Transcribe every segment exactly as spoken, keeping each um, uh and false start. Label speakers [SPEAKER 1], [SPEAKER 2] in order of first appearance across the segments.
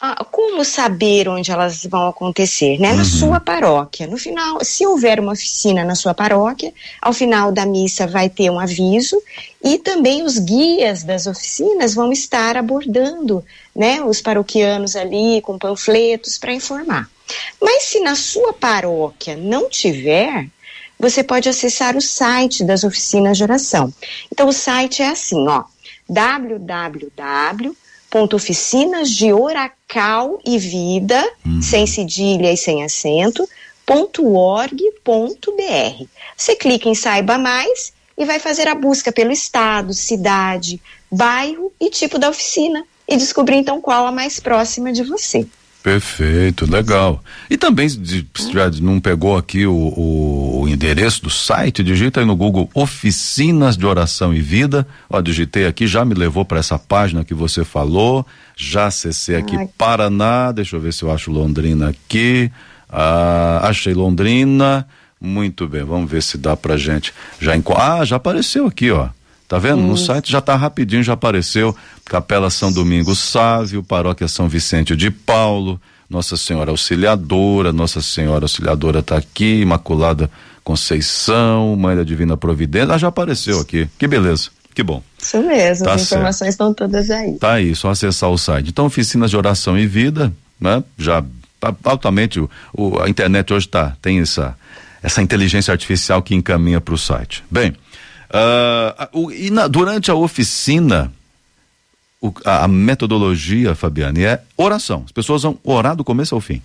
[SPEAKER 1] Ah, como saber onde elas vão acontecer, né? Na
[SPEAKER 2] Uhum.
[SPEAKER 1] sua paróquia. No final, se houver uma oficina na sua paróquia, ao final da missa vai ter um aviso e também os guias das oficinas vão estar abordando, né, os paroquianos ali com panfletos para informar. Mas se na sua paróquia não tiver, você pode acessar o site das oficinas de oração. Então o site é assim, ó, w w w ponto oficinas de oracal e vida, uhum. sem cedilha e sem acento, ponto org ponto br. Você clica em Saiba Mais e vai fazer a busca pelo estado, cidade, bairro e tipo da oficina e descobrir então qual a mais próxima de você.
[SPEAKER 2] Perfeito, legal. E também, se já não pegou aqui o, o, o endereço do site, digita aí no Google Oficinas de Oração e Vida. Ó, digitei aqui, já me levou para essa página que você falou. Já acessei aqui Ai. Paraná. Deixa eu ver se eu acho Londrina aqui. Ah, achei Londrina. Muito bem, vamos ver se dá pra gente. Já enco... Ah, já apareceu aqui, ó. Tá vendo? Hum. No site já tá rapidinho, já apareceu. Capela São Domingos Sávio, Paróquia São Vicente de Paulo, Nossa Senhora Auxiliadora, Nossa Senhora Auxiliadora tá aqui, Imaculada Conceição, Mãe da Divina Providência, ah, já apareceu aqui. Que beleza, que bom.
[SPEAKER 1] Isso mesmo,
[SPEAKER 2] tá
[SPEAKER 1] as informações
[SPEAKER 2] certo.
[SPEAKER 1] Estão todas aí.
[SPEAKER 2] Tá aí, só acessar o site. Então, Oficinas de Oração e Vida, né? Já tá, altamente, o, o, a internet hoje tá, tem essa, essa inteligência artificial que encaminha para o site. Bem, Uh, uh, e na, durante a oficina, o, a, a metodologia, Fabiane, é oração. As pessoas vão orar do começo ao fim.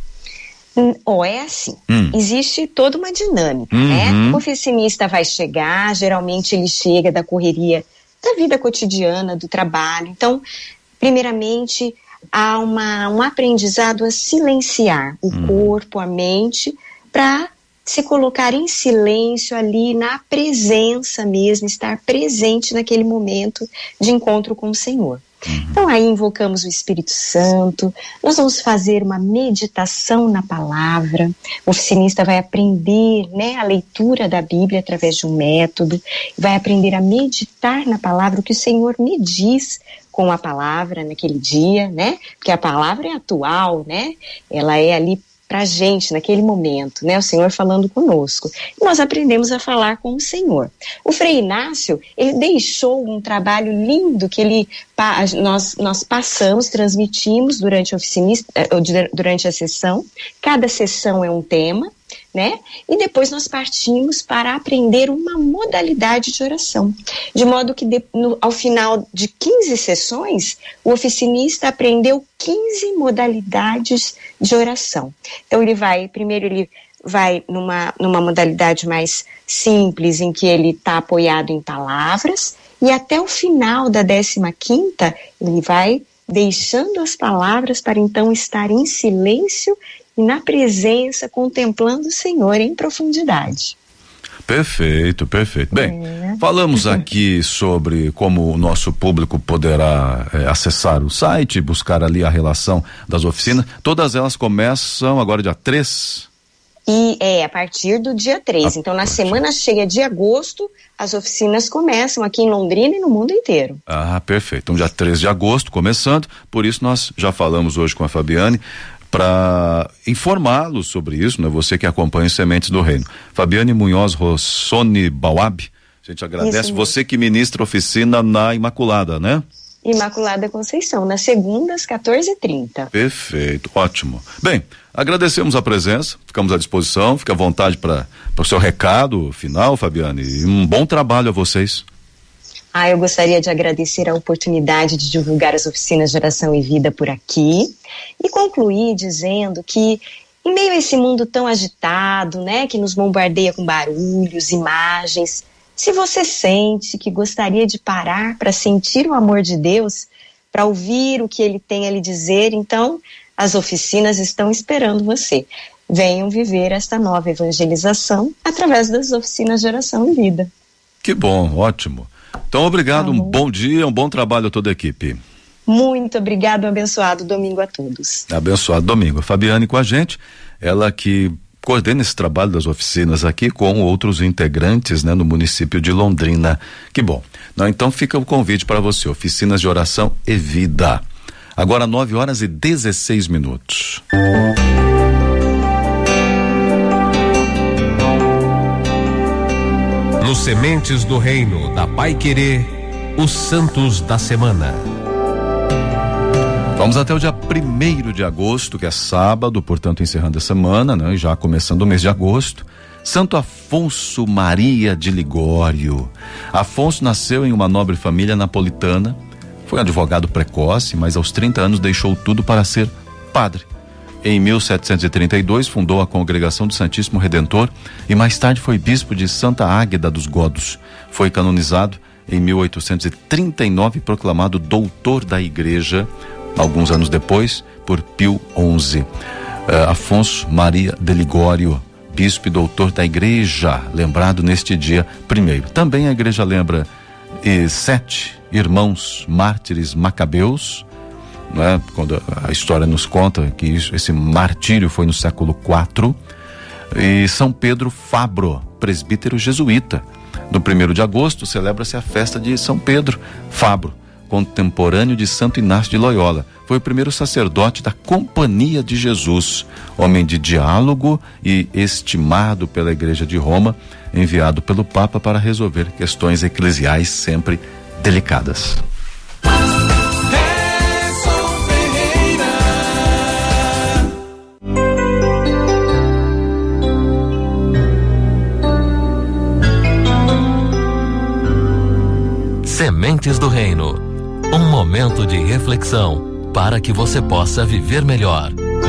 [SPEAKER 1] Ou é assim,
[SPEAKER 2] hum.
[SPEAKER 1] existe toda uma dinâmica,
[SPEAKER 2] uhum.
[SPEAKER 1] né? O oficinista vai chegar, geralmente ele chega da correria da vida cotidiana, do trabalho. Então, primeiramente, há uma, um aprendizado a silenciar o hum. corpo, a mente, para se colocar em silêncio ali na presença mesmo, estar presente naquele momento de encontro com o Senhor. Uhum. Então aí invocamos o Espírito Santo, nós vamos fazer uma meditação na palavra, o oficinista vai aprender, né, a leitura da Bíblia através de um método, vai aprender a meditar na palavra, o que o Senhor me diz com a palavra naquele dia, né, porque a palavra é atual, né, ela é ali pra gente naquele momento, né, o Senhor falando conosco, e nós aprendemos a falar com o Senhor. O Frei Inácio, ele deixou um trabalho lindo que ele, nós, nós passamos, transmitimos durante a oficina, durante a sessão, cada sessão é um tema, né, e depois nós partimos para aprender uma modalidade de oração, de modo que de, no, ao final de quinze sessões, o oficinista aprendeu quinze modalidades de oração. Então ele vai, primeiro ele vai numa, numa modalidade mais simples, em que ele está apoiado em palavras, e até o final da décima quinta, ele vai deixando as palavras para então estar em silêncio e na presença, contemplando o Senhor em profundidade.
[SPEAKER 2] Perfeito, perfeito. Bem, é. falamos aqui sobre como o nosso público poderá é, acessar o site, buscar ali a relação das oficinas. Todas elas começam agora dia três?
[SPEAKER 1] E é, a partir do dia três. A então, na partir. semana cheia de agosto, as oficinas começam aqui em Londrina e no mundo inteiro.
[SPEAKER 2] Ah, perfeito. Então, dia três de agosto, começando. Por isso, nós já falamos hoje com a Fabiane, para informá-lo sobre isso, né? Você que acompanha Sementes do Reino. Fabiane Munhoz Rossoni Bauab, a gente agradece. Você que ministra oficina na Imaculada, né?
[SPEAKER 1] Imaculada Conceição, nas segundas, quatorze e trinta.
[SPEAKER 2] Perfeito, ótimo. Bem, agradecemos a presença, ficamos à disposição, fique à vontade para o seu recado final, Fabiane, e um bom trabalho a vocês.
[SPEAKER 1] Ah, eu gostaria de agradecer a oportunidade de divulgar as oficinas de oração e vida por aqui e concluir dizendo que, em meio a esse mundo tão agitado, né, que nos bombardeia com barulhos, imagens, se você sente que gostaria de parar para sentir o amor de Deus, para ouvir o que Ele tem a lhe dizer, então as oficinas estão esperando você. Venham viver esta nova evangelização através das oficinas de oração e vida.
[SPEAKER 2] Que bom, ótimo. Então, obrigado, um bom dia, um bom trabalho a toda a equipe.
[SPEAKER 1] Muito obrigado, abençoado domingo a todos.
[SPEAKER 2] Abençoado domingo. A Fabiane com a gente, ela que coordena esse trabalho das oficinas aqui com outros integrantes, né, no município de Londrina. Que bom. Não, então fica o convite para você, oficinas de oração e vida. Agora nove horas e dezesseis minutos.
[SPEAKER 3] Nos Sementes do Reino da Paiquerê, os Santos da Semana.
[SPEAKER 2] Vamos até o dia primeiro de agosto, que é sábado, portanto encerrando a semana, né? E já começando o mês de agosto. Santo Afonso Maria de Ligório. Afonso nasceu em uma nobre família napolitana, foi advogado precoce, mas aos trinta anos deixou tudo para ser padre. Em mil setecentos e trinta e dois fundou a Congregação do Santíssimo Redentor e mais tarde foi bispo de Santa Águeda dos Godos. Foi canonizado em mil oitocentos e trinta e nove e proclamado doutor da Igreja, alguns anos depois, por Pio onze. Uh, Afonso Maria de Ligório, bispo e doutor da Igreja, lembrado neste dia primeiro. Também a Igreja lembra eh, sete irmãos mártires macabeus, né? Quando a história nos conta que isso, esse martírio foi no século quatro, e São Pedro Fabro, presbítero jesuíta. No primeiro de agosto celebra-se a festa de São Pedro Fabro, contemporâneo de Santo Inácio de Loyola. Foi o primeiro sacerdote da Companhia de Jesus, homem de diálogo e estimado pela Igreja de Roma, enviado pelo Papa para resolver questões eclesiais sempre delicadas.
[SPEAKER 3] Sementes do Reino, um momento de reflexão para que você possa viver melhor.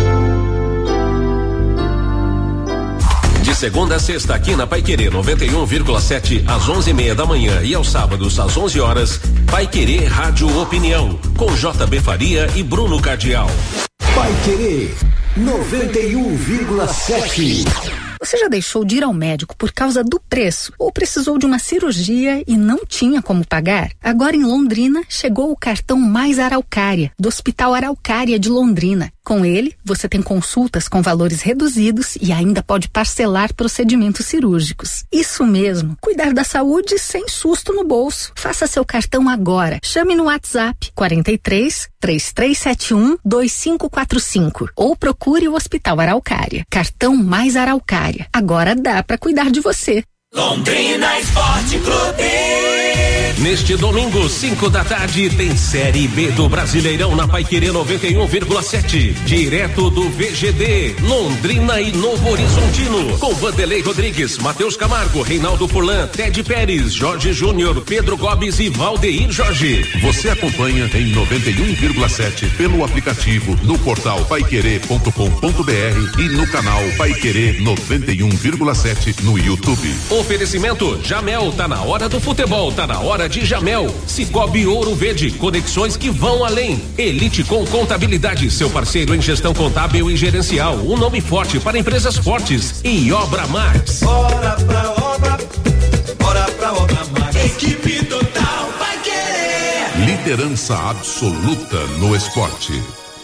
[SPEAKER 3] De segunda a sexta aqui na Paiquerê noventa e um vírgula sete às onze e meia da manhã e aos sábados às onze horas, Paiquerê Rádio Opinião com J B Faria e Bruno Cardial.
[SPEAKER 4] Paiquerê noventa e um vírgula sete.
[SPEAKER 5] Você já deixou de ir ao médico por causa do preço ou precisou de uma cirurgia e não tinha como pagar? Agora em Londrina chegou o cartão Mais Araucária, do Hospital Araucária de Londrina. Com ele, você tem consultas com valores reduzidos e ainda pode parcelar procedimentos cirúrgicos. Isso mesmo, cuidar da saúde sem susto no bolso. Faça seu cartão agora. Chame no WhatsApp quarenta e três, três três sete um, dois cinco quatro cinco ou procure o Hospital Araucária. Cartão Mais Araucária. Agora dá pra cuidar de você.
[SPEAKER 6] Londrina Esporte Clube.
[SPEAKER 3] Neste domingo, cinco da tarde, tem Série B do Brasileirão na Paiquerê noventa e um vírgula sete. Direto do V G D, Londrina e Novo Horizontino. Com Vanderlei Rodrigues, Matheus Camargo, Reinaldo Furlan, Ted Pérez, Jorge Júnior, Pedro Gomes e Valdeir Jorge.
[SPEAKER 7] Você acompanha em noventa e um vírgula sete pelo aplicativo, no portal paiquerê ponto com ponto br e no canal Paiquerê noventa e um vírgula sete no YouTube.
[SPEAKER 3] Oferecimento Jamel, tá na hora do futebol, tá na hora de Jamel. Cicobi Ouro Verde, conexões que vão além. Elite com Contabilidade, seu parceiro em gestão contábil e gerencial, um nome forte para empresas fortes. E Obra Max.
[SPEAKER 6] Bora pra obra, bora pra Obra Max. Equipe total vai querer.
[SPEAKER 7] Liderança absoluta no esporte.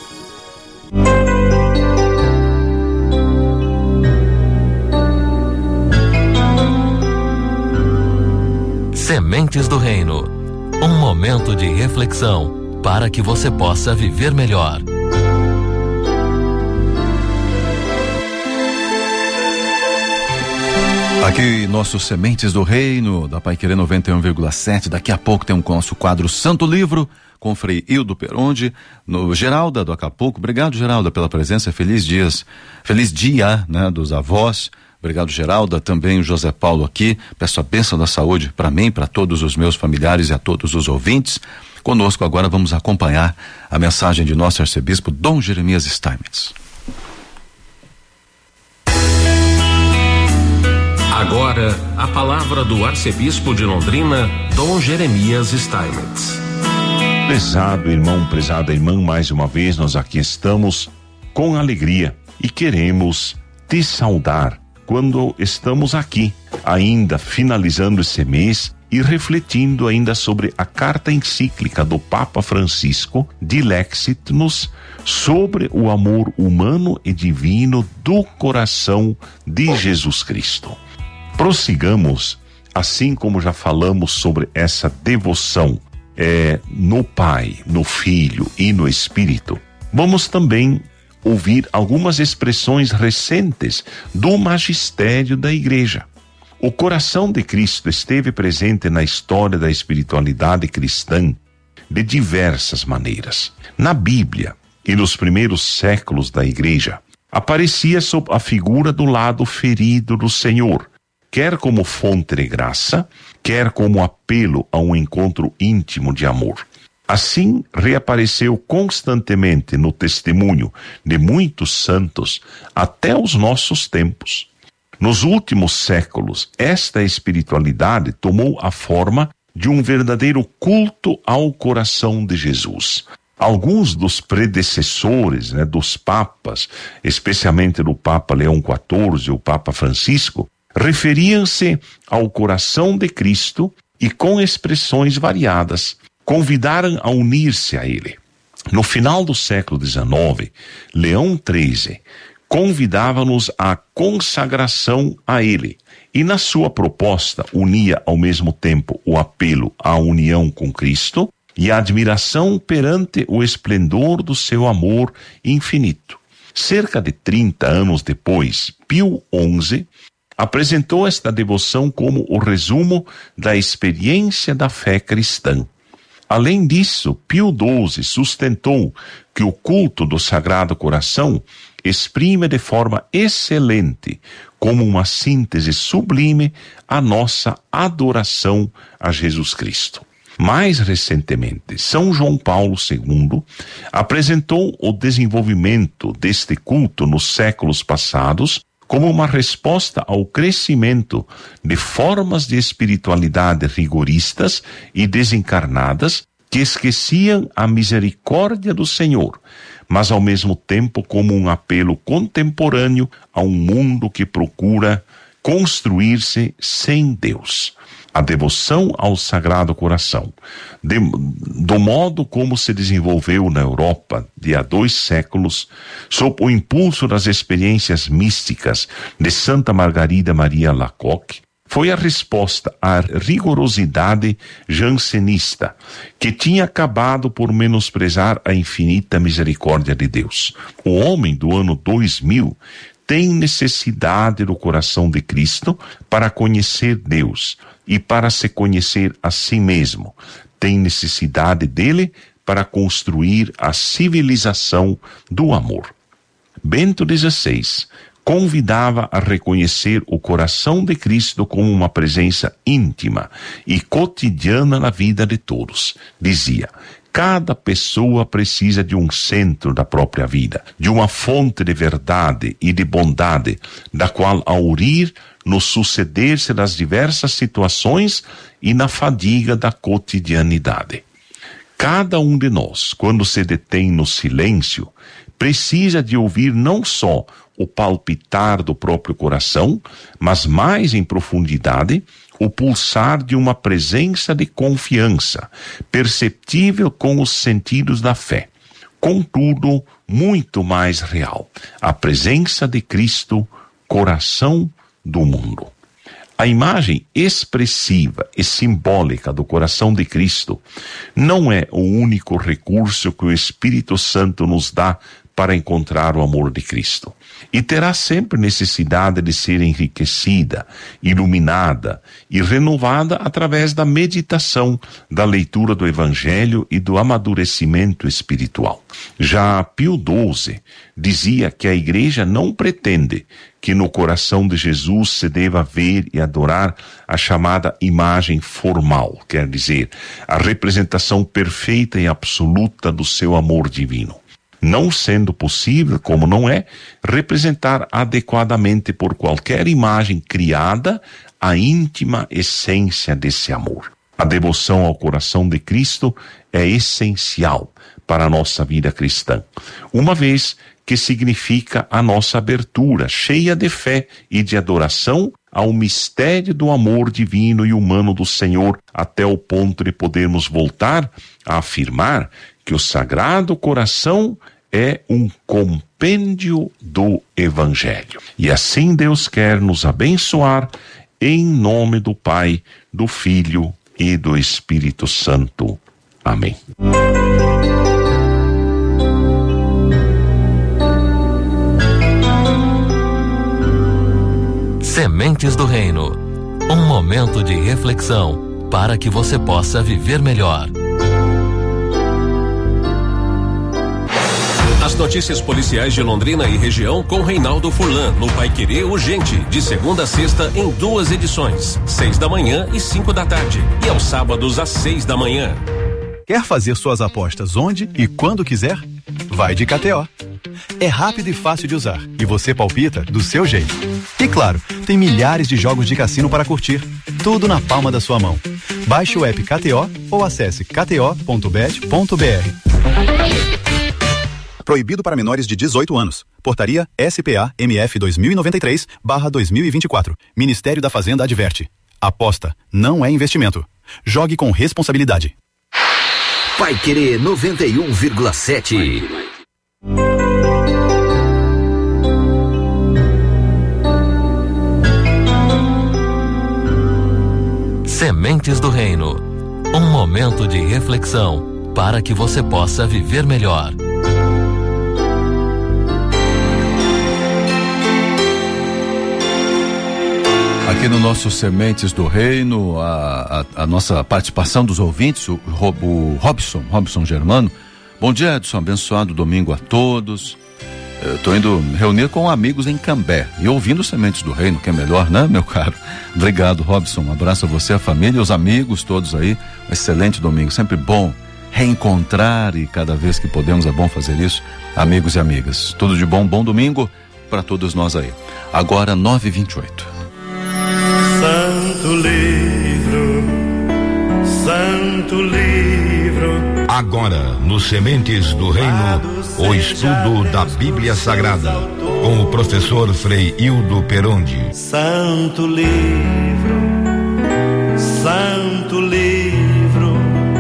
[SPEAKER 3] Sementes do Reino, um momento de reflexão para que você possa viver melhor.
[SPEAKER 2] Aqui, nossos Sementes do Reino, da Paiquerê noventa e um vírgula sete. Daqui a pouco tem um nosso quadro Santo Livro, com Frei Hildo Peronde, no Geralda do Acapulco. Obrigado, Geralda, pela presença. Feliz dias, feliz dia, né, dos avós. Obrigado, Geralda, também o José Paulo aqui. Peço a bênção da saúde para mim, para todos os meus familiares e a todos os ouvintes. Conosco agora vamos acompanhar a mensagem de nosso arcebispo Dom Jeremias Steinmetz.
[SPEAKER 3] Agora, a palavra do arcebispo de Londrina, Dom Jeremias Steinmetz.
[SPEAKER 8] Prezado irmão, prezada irmã, mais uma vez nós aqui estamos com alegria e queremos te saudar quando estamos aqui, ainda finalizando esse mês e refletindo ainda sobre a carta encíclica do Papa Francisco, Dilexit-nos, sobre o amor humano e divino do coração de Jesus Cristo. Prossigamos, assim como já falamos sobre essa devoção é, no Pai, no Filho e no Espírito, vamos também ouvir algumas expressões recentes do magistério da Igreja. O coração de Cristo esteve presente na história da espiritualidade cristã de diversas maneiras. Na Bíblia e nos primeiros séculos da Igreja, aparecia sob a figura do lado ferido do Senhor, quer como fonte de graça, quer como apelo a um encontro íntimo de amor. Assim, reapareceu constantemente no testemunho de muitos santos até os nossos tempos. Nos últimos séculos, esta espiritualidade tomou a forma de um verdadeiro culto ao coração de Jesus. Alguns dos predecessores, né, dos papas, especialmente do Papa Leão quatorze e o Papa Francisco, referiam-se ao coração de Cristo e com expressões variadas, convidaram a unir-se a ele. No final do século dezenove, Leão treze convidava-nos à consagração a ele, e na sua proposta unia ao mesmo tempo o apelo à união com Cristo e a admiração perante o esplendor do seu amor infinito. Cerca de trinta anos depois, Pio onze apresentou esta devoção como o resumo da experiência da fé cristã. Além disso, Pio doze sustentou que o culto do Sagrado Coração exprime de forma excelente, como uma síntese sublime, a nossa adoração a Jesus Cristo. Mais recentemente, São João Paulo segundo apresentou o desenvolvimento deste culto nos séculos passados como uma resposta ao crescimento de formas de espiritualidade rigoristas e desencarnadas que esqueciam a misericórdia do Senhor, mas ao mesmo tempo como um apelo contemporâneo a um mundo que procura construir-se sem Deus. A devoção ao Sagrado Coração, de, do modo como se desenvolveu na Europa de há dois séculos, sob o impulso das experiências místicas de Santa Margarida Maria Alacoque, foi a resposta à rigorosidade jansenista, que tinha acabado por menosprezar a infinita misericórdia de Deus. O homem do ano dois mil tem necessidade do coração de Cristo para conhecer Deus e para se conhecer a si mesmo. Tem necessidade dele para construir a civilização do amor. Bento dezesseis convidava a reconhecer o coração de Cristo como uma presença íntima e cotidiana na vida de todos. Dizia: cada pessoa precisa de um centro da própria vida, de uma fonte de verdade e de bondade, da qual aurir no suceder-se das diversas situações e na fadiga da cotidianidade. Cada um de nós, quando se detém no silêncio, precisa de ouvir não só o palpitar do próprio coração, mas mais em profundidade, o pulsar de uma presença de confiança, perceptível com os sentidos da fé. Contudo, muito mais real, a presença de Cristo, coração do mundo. A imagem expressiva e simbólica do coração de Cristo não é o único recurso que o Espírito Santo nos dá para encontrar o amor de Cristo. E terá sempre necessidade de ser enriquecida, iluminada e renovada através da meditação, da leitura do Evangelho e do amadurecimento espiritual. Já Pio doze dizia que a Igreja não pretende que no coração de Jesus se deva ver e adorar a chamada imagem formal, quer dizer, a representação perfeita e absoluta do seu amor divino. Não sendo possível, como não é, representar adequadamente por qualquer imagem criada a íntima essência desse amor. A devoção ao coração de Cristo é essencial para a nossa vida cristã, uma vez que significa a nossa abertura, cheia de fé e de adoração ao mistério do amor divino e humano do Senhor, até o ponto de podermos voltar a afirmar que o Sagrado Coração é um compêndio do Evangelho. E assim Deus quer nos abençoar, em nome do Pai, do Filho e do Espírito Santo. Amém.
[SPEAKER 3] Sementes do Reino. Um momento de reflexão para que você possa viver melhor. As notícias policiais de Londrina e região com Reinaldo Furlan, no Paiquerê Urgente, de segunda a sexta em duas edições, seis da manhã e cinco da tarde, e aos sábados às seis da manhã.
[SPEAKER 9] Quer fazer suas apostas onde e quando quiser? Vai de K T O. É rápido e fácil de usar, e você palpita do seu jeito. E claro, tem milhares de jogos de cassino para curtir, tudo na palma da sua mão. Baixe o app K T O ou acesse k t o ponto bet ponto b r. Proibido para menores de dezoito anos. Portaria S P A M F dois mil e noventa e três barra dois mil e vinte e quatro. Ministério da Fazenda adverte. Aposta não é investimento. Jogue com responsabilidade.
[SPEAKER 4] Paiquerê noventa e um vírgula sete.
[SPEAKER 3] Sementes do Reino. Um momento de reflexão para que você possa viver melhor.
[SPEAKER 2] Aqui no nosso Sementes do Reino, a, a, a nossa participação dos ouvintes, o, o Robson, Robson Germano. Bom dia, Edson, abençoado domingo a todos. Estou indo reunir com amigos em Cambé e ouvindo Sementes do Reino, que é melhor, né, meu caro? Obrigado, Robson. Um abraço a você, a família e os amigos todos aí. Um excelente domingo, sempre bom reencontrar e cada vez que podemos é bom fazer isso, amigos e amigas. Tudo de bom, bom domingo para todos nós aí. Agora, nove e vinte e oito.
[SPEAKER 6] Santo livro, santo livro.
[SPEAKER 10] Agora, no Sementes do Reino, o estudo da Bíblia Sagrada, com o professor Frei Hildo Perondi.
[SPEAKER 6] Santo livro, santo livro,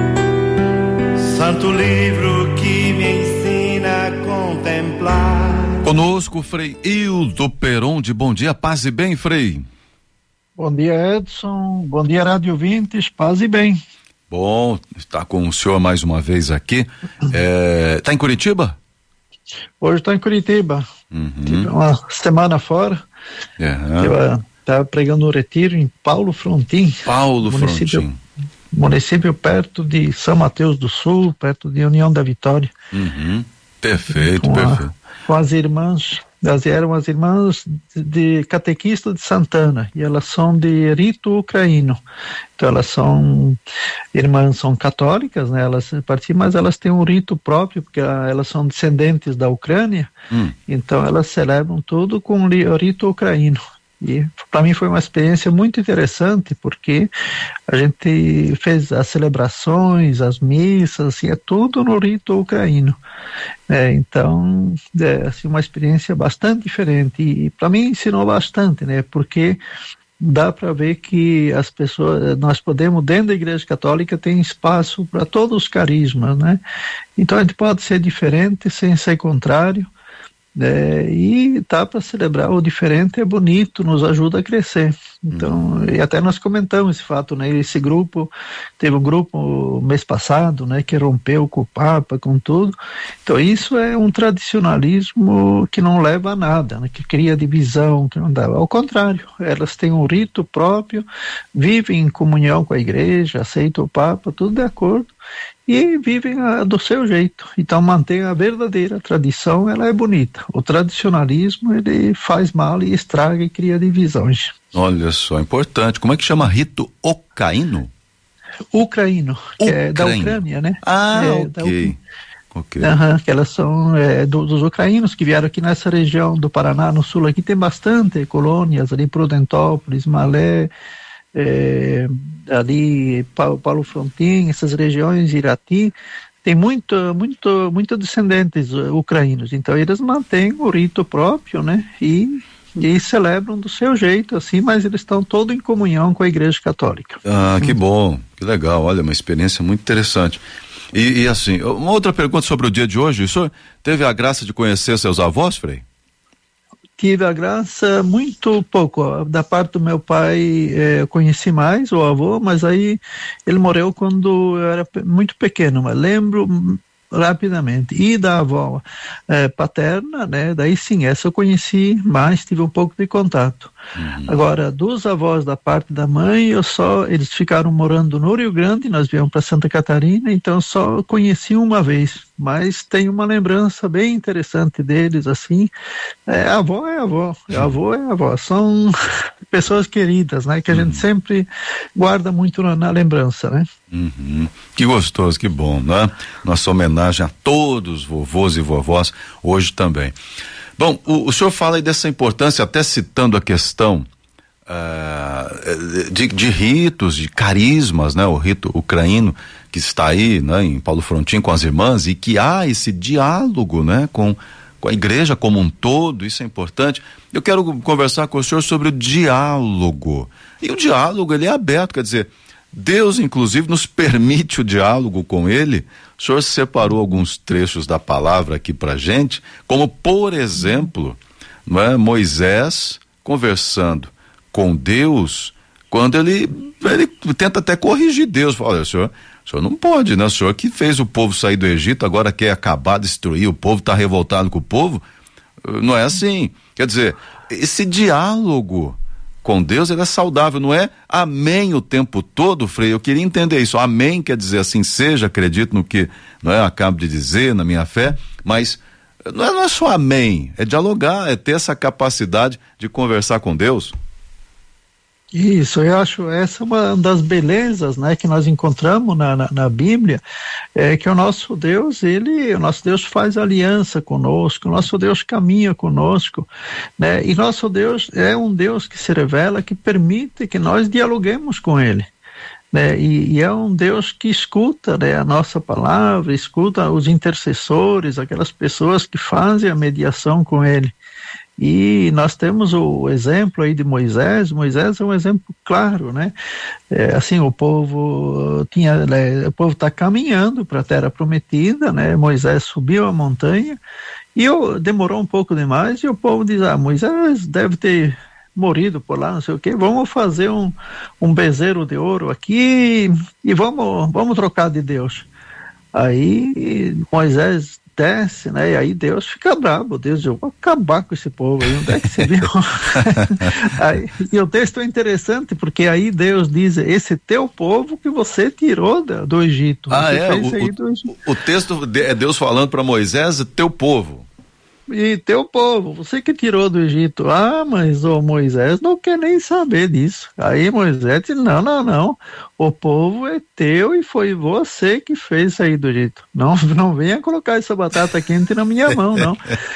[SPEAKER 6] santo livro que me ensina a contemplar.
[SPEAKER 2] Conosco, Frei Hildo Perondi. Bom dia, paz e bem, Frei.
[SPEAKER 11] Bom dia, Edson. Bom dia, rádio ouvintes. Paz e bem.
[SPEAKER 2] Bom, está com o senhor mais uma vez aqui. Está é, em Curitiba?
[SPEAKER 11] Hoje estou em Curitiba.
[SPEAKER 2] Uhum.
[SPEAKER 11] Tive uma semana fora.
[SPEAKER 2] Uhum.
[SPEAKER 11] Eu estava pregando um retiro em Paulo Frontin.
[SPEAKER 2] Paulo
[SPEAKER 11] município,
[SPEAKER 2] Frontin.
[SPEAKER 11] Município perto de São Mateus do Sul, perto de União da Vitória.
[SPEAKER 2] Uhum. Perfeito,
[SPEAKER 11] com
[SPEAKER 2] perfeito.
[SPEAKER 11] A, com as irmãs. Elas eram as irmãs de, de catequista de Santana e elas são de rito ucraíno. Então elas são irmãs, são católicas, né? Elas participam, mas elas têm um rito próprio porque a, elas são descendentes da Ucrânia. Hum. Então elas celebram tudo com o rito ucraíno. E para mim foi uma experiência muito interessante porque a gente fez as celebrações, as missas, assim, é tudo no rito ucraíno. É, então, é assim, uma experiência bastante diferente e, e para mim ensinou bastante, né? Porque dá para ver que as pessoas, nós podemos, dentro da Igreja Católica, tem espaço para todos os carismas, né? Então a gente pode ser diferente sem ser contrário. É, e dá para celebrar o diferente, é bonito, nos ajuda a crescer. Então, uhum. E até nós comentamos esse fato, né? Esse grupo, teve um grupo mês passado, né? Que rompeu com o Papa, com tudo. Então isso é um tradicionalismo que não leva a nada, né? Que cria divisão, que não dá. Ao contrário, elas têm um rito próprio, vivem em comunhão com a igreja, aceitam o Papa, tudo de acordo. E vivem a, do seu jeito, então mantém a verdadeira tradição, ela é bonita. O tradicionalismo, ele faz mal e estraga e cria divisões.
[SPEAKER 2] Olha só, importante. Como é que chama? Rito ucraíno?
[SPEAKER 11] Ucraíno, que é da Ucrânia, né?
[SPEAKER 2] Ah,
[SPEAKER 11] é,
[SPEAKER 2] ok. Okay.
[SPEAKER 11] Uhum, que elas são é, do, dos ucranianos que vieram aqui nessa região do Paraná, no sul, aqui tem bastante colônias, ali Prudentópolis, Malé, É, ali Paulo Frontin, essas regiões, Irati, tem muito, muito, muito descendentes ucranianos, então eles mantêm o rito próprio, né, e, e celebram do seu jeito, assim, mas eles estão todos em comunhão com a Igreja Católica.
[SPEAKER 2] Ah, que bom, que legal, olha, uma experiência muito interessante. E, e assim, uma outra pergunta sobre o dia de hoje, o senhor teve a graça de conhecer seus avós, Frei?
[SPEAKER 11] tive a graça muito pouco. Da parte do meu pai, eh, eu conheci mais o avô, mas aí ele morreu quando eu era muito pequeno, mas lembro rapidamente. E da avó eh, paterna, né? Daí sim, essa eu conheci mais, tive um pouco de contato. Uhum. Agora, dos avós da parte da mãe, eu só, eles ficaram morando no Rio Grande, nós viemos para Santa Catarina, então só conheci uma vez, mas tem uma lembrança bem interessante deles, assim. É, a avó é a avó, a avó é a avó, são pessoas queridas, né? Que a gente uhum. sempre guarda muito na, na lembrança, né?
[SPEAKER 2] Uhum. Que gostoso, que bom, né? Nossa homenagem a todos os vovôs e vovós hoje também. Bom, o, o senhor fala aí dessa importância, até citando a questão uh, de, de ritos, de carismas, né? O rito ucraíno que está aí, né? Em Paulo Frontin com as irmãs, e que há esse diálogo, né? Com, com a igreja como um todo, isso é importante. Eu quero conversar com o senhor sobre o diálogo. E o diálogo, ele é aberto, quer dizer, Deus, inclusive, nos permite o diálogo com ele. O senhor separou alguns trechos da palavra aqui pra gente, como, por exemplo, não é, Moisés conversando com Deus, quando ele, ele tenta até corrigir Deus. Fala, olha, o senhor, o senhor não pode, né? O senhor que fez o povo sair do Egito, agora quer acabar, destruir o povo, está revoltado com o povo. Não é assim. Quer dizer, esse diálogo com Deus, ele é saudável, não é amém o tempo todo, Frei. Eu queria entender isso. Amém quer dizer assim seja, acredito no que, não é, eu acabo de dizer, na minha fé, mas não é, não é só amém, é dialogar, é ter essa capacidade de conversar com Deus.
[SPEAKER 11] Isso, eu acho essa uma das belezas, né, que nós encontramos na, na, na Bíblia, é que o nosso Deus, ele, o nosso Deus faz aliança conosco, o nosso Deus caminha conosco, né, e nosso Deus é um Deus que se revela, que permite que nós dialoguemos com ele, né, e, e é um Deus que escuta, né, a nossa palavra, escuta os intercessores, aquelas pessoas que fazem a mediação com ele. E nós temos o exemplo aí de Moisés. Moisés é um exemplo claro, né? É, assim, o povo tinha, né, o povo está caminhando para a Terra Prometida, né? Moisés subiu a montanha e eu, demorou um pouco demais e o povo diz, ah, Moisés deve ter morrido por lá, não sei o que, vamos fazer um, um bezerro de ouro aqui e vamos, vamos trocar de Deus. Aí Moisés desce, né? E aí Deus fica bravo. Deus diz, eu vou acabar com esse povo aí, onde é que você viu? Aí, e o texto é interessante, porque aí Deus diz, esse teu povo que você tirou da, do Egito.
[SPEAKER 2] Ah,
[SPEAKER 11] você
[SPEAKER 2] é?
[SPEAKER 11] Fez
[SPEAKER 2] o,
[SPEAKER 11] aí do Egito.
[SPEAKER 2] O, o texto é Deus falando para Moisés, teu povo.
[SPEAKER 11] E teu povo, você que tirou do Egito. Ah, mas o Moisés não quer nem saber disso. Aí Moisés disse, não, não, não, o povo é teu e foi você que fez sair do Egito. Não, não venha colocar essa batata quente na minha mão, não.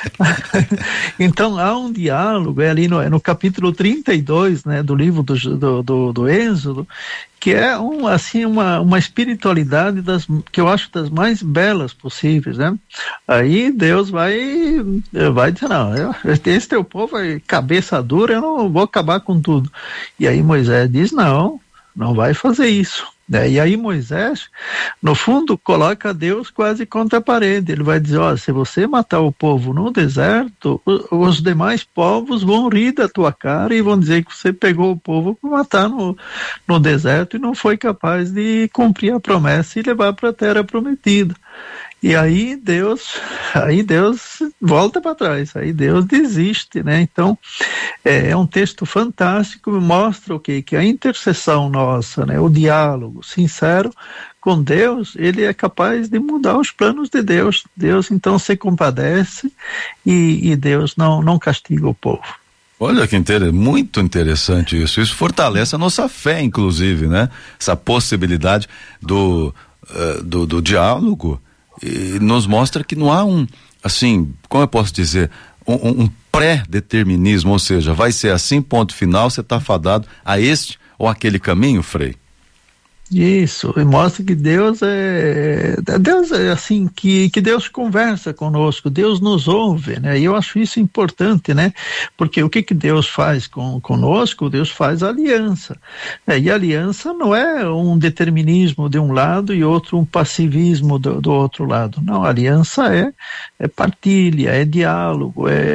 [SPEAKER 11] Então há um diálogo, é ali no, no capítulo trinta e dois, né, do livro do, do, do, do Êxodo, que é um, assim, uma, uma espiritualidade das, que eu acho das mais belas possíveis, né? Aí Deus vai, vai dizer, não, eu, esse teu povo é cabeça dura, eu não vou acabar com tudo. E aí Moisés diz, não, não vai fazer isso. É, e aí Moisés, no fundo, coloca Deus quase contra a parede. Ele vai dizer, ó, se você matar o povo no deserto, os demais povos vão rir da tua cara e vão dizer que você pegou o povo para matar no, no deserto e não foi capaz de cumprir a promessa e levar para a terra prometida. E aí Deus, aí Deus volta para trás, aí Deus desiste, né? Então, é, é um texto fantástico, mostra o quê? Que a intercessão nossa, né? O diálogo sincero com Deus, ele é capaz de mudar os planos de Deus. Deus, então, se compadece e, e Deus não, não castiga o povo.
[SPEAKER 2] Olha que inter... muito interessante isso. Isso fortalece a nossa fé, inclusive, né? Essa possibilidade do, uh, do, do diálogo. E nos mostra que não há um, assim, como eu posso dizer, um, um pré-determinismo, ou seja, vai ser assim, ponto final, você está fadado a este ou aquele caminho, Frei?
[SPEAKER 11] Isso, e mostra que Deus é, Deus é assim, que, que Deus conversa conosco, Deus nos ouve, né? E eu acho isso importante, né? Porque o que que Deus faz com, conosco? Deus faz aliança, né? E aliança não é um determinismo de um lado e outro um passivismo do, do outro lado, não, aliança é, é partilha, é diálogo, é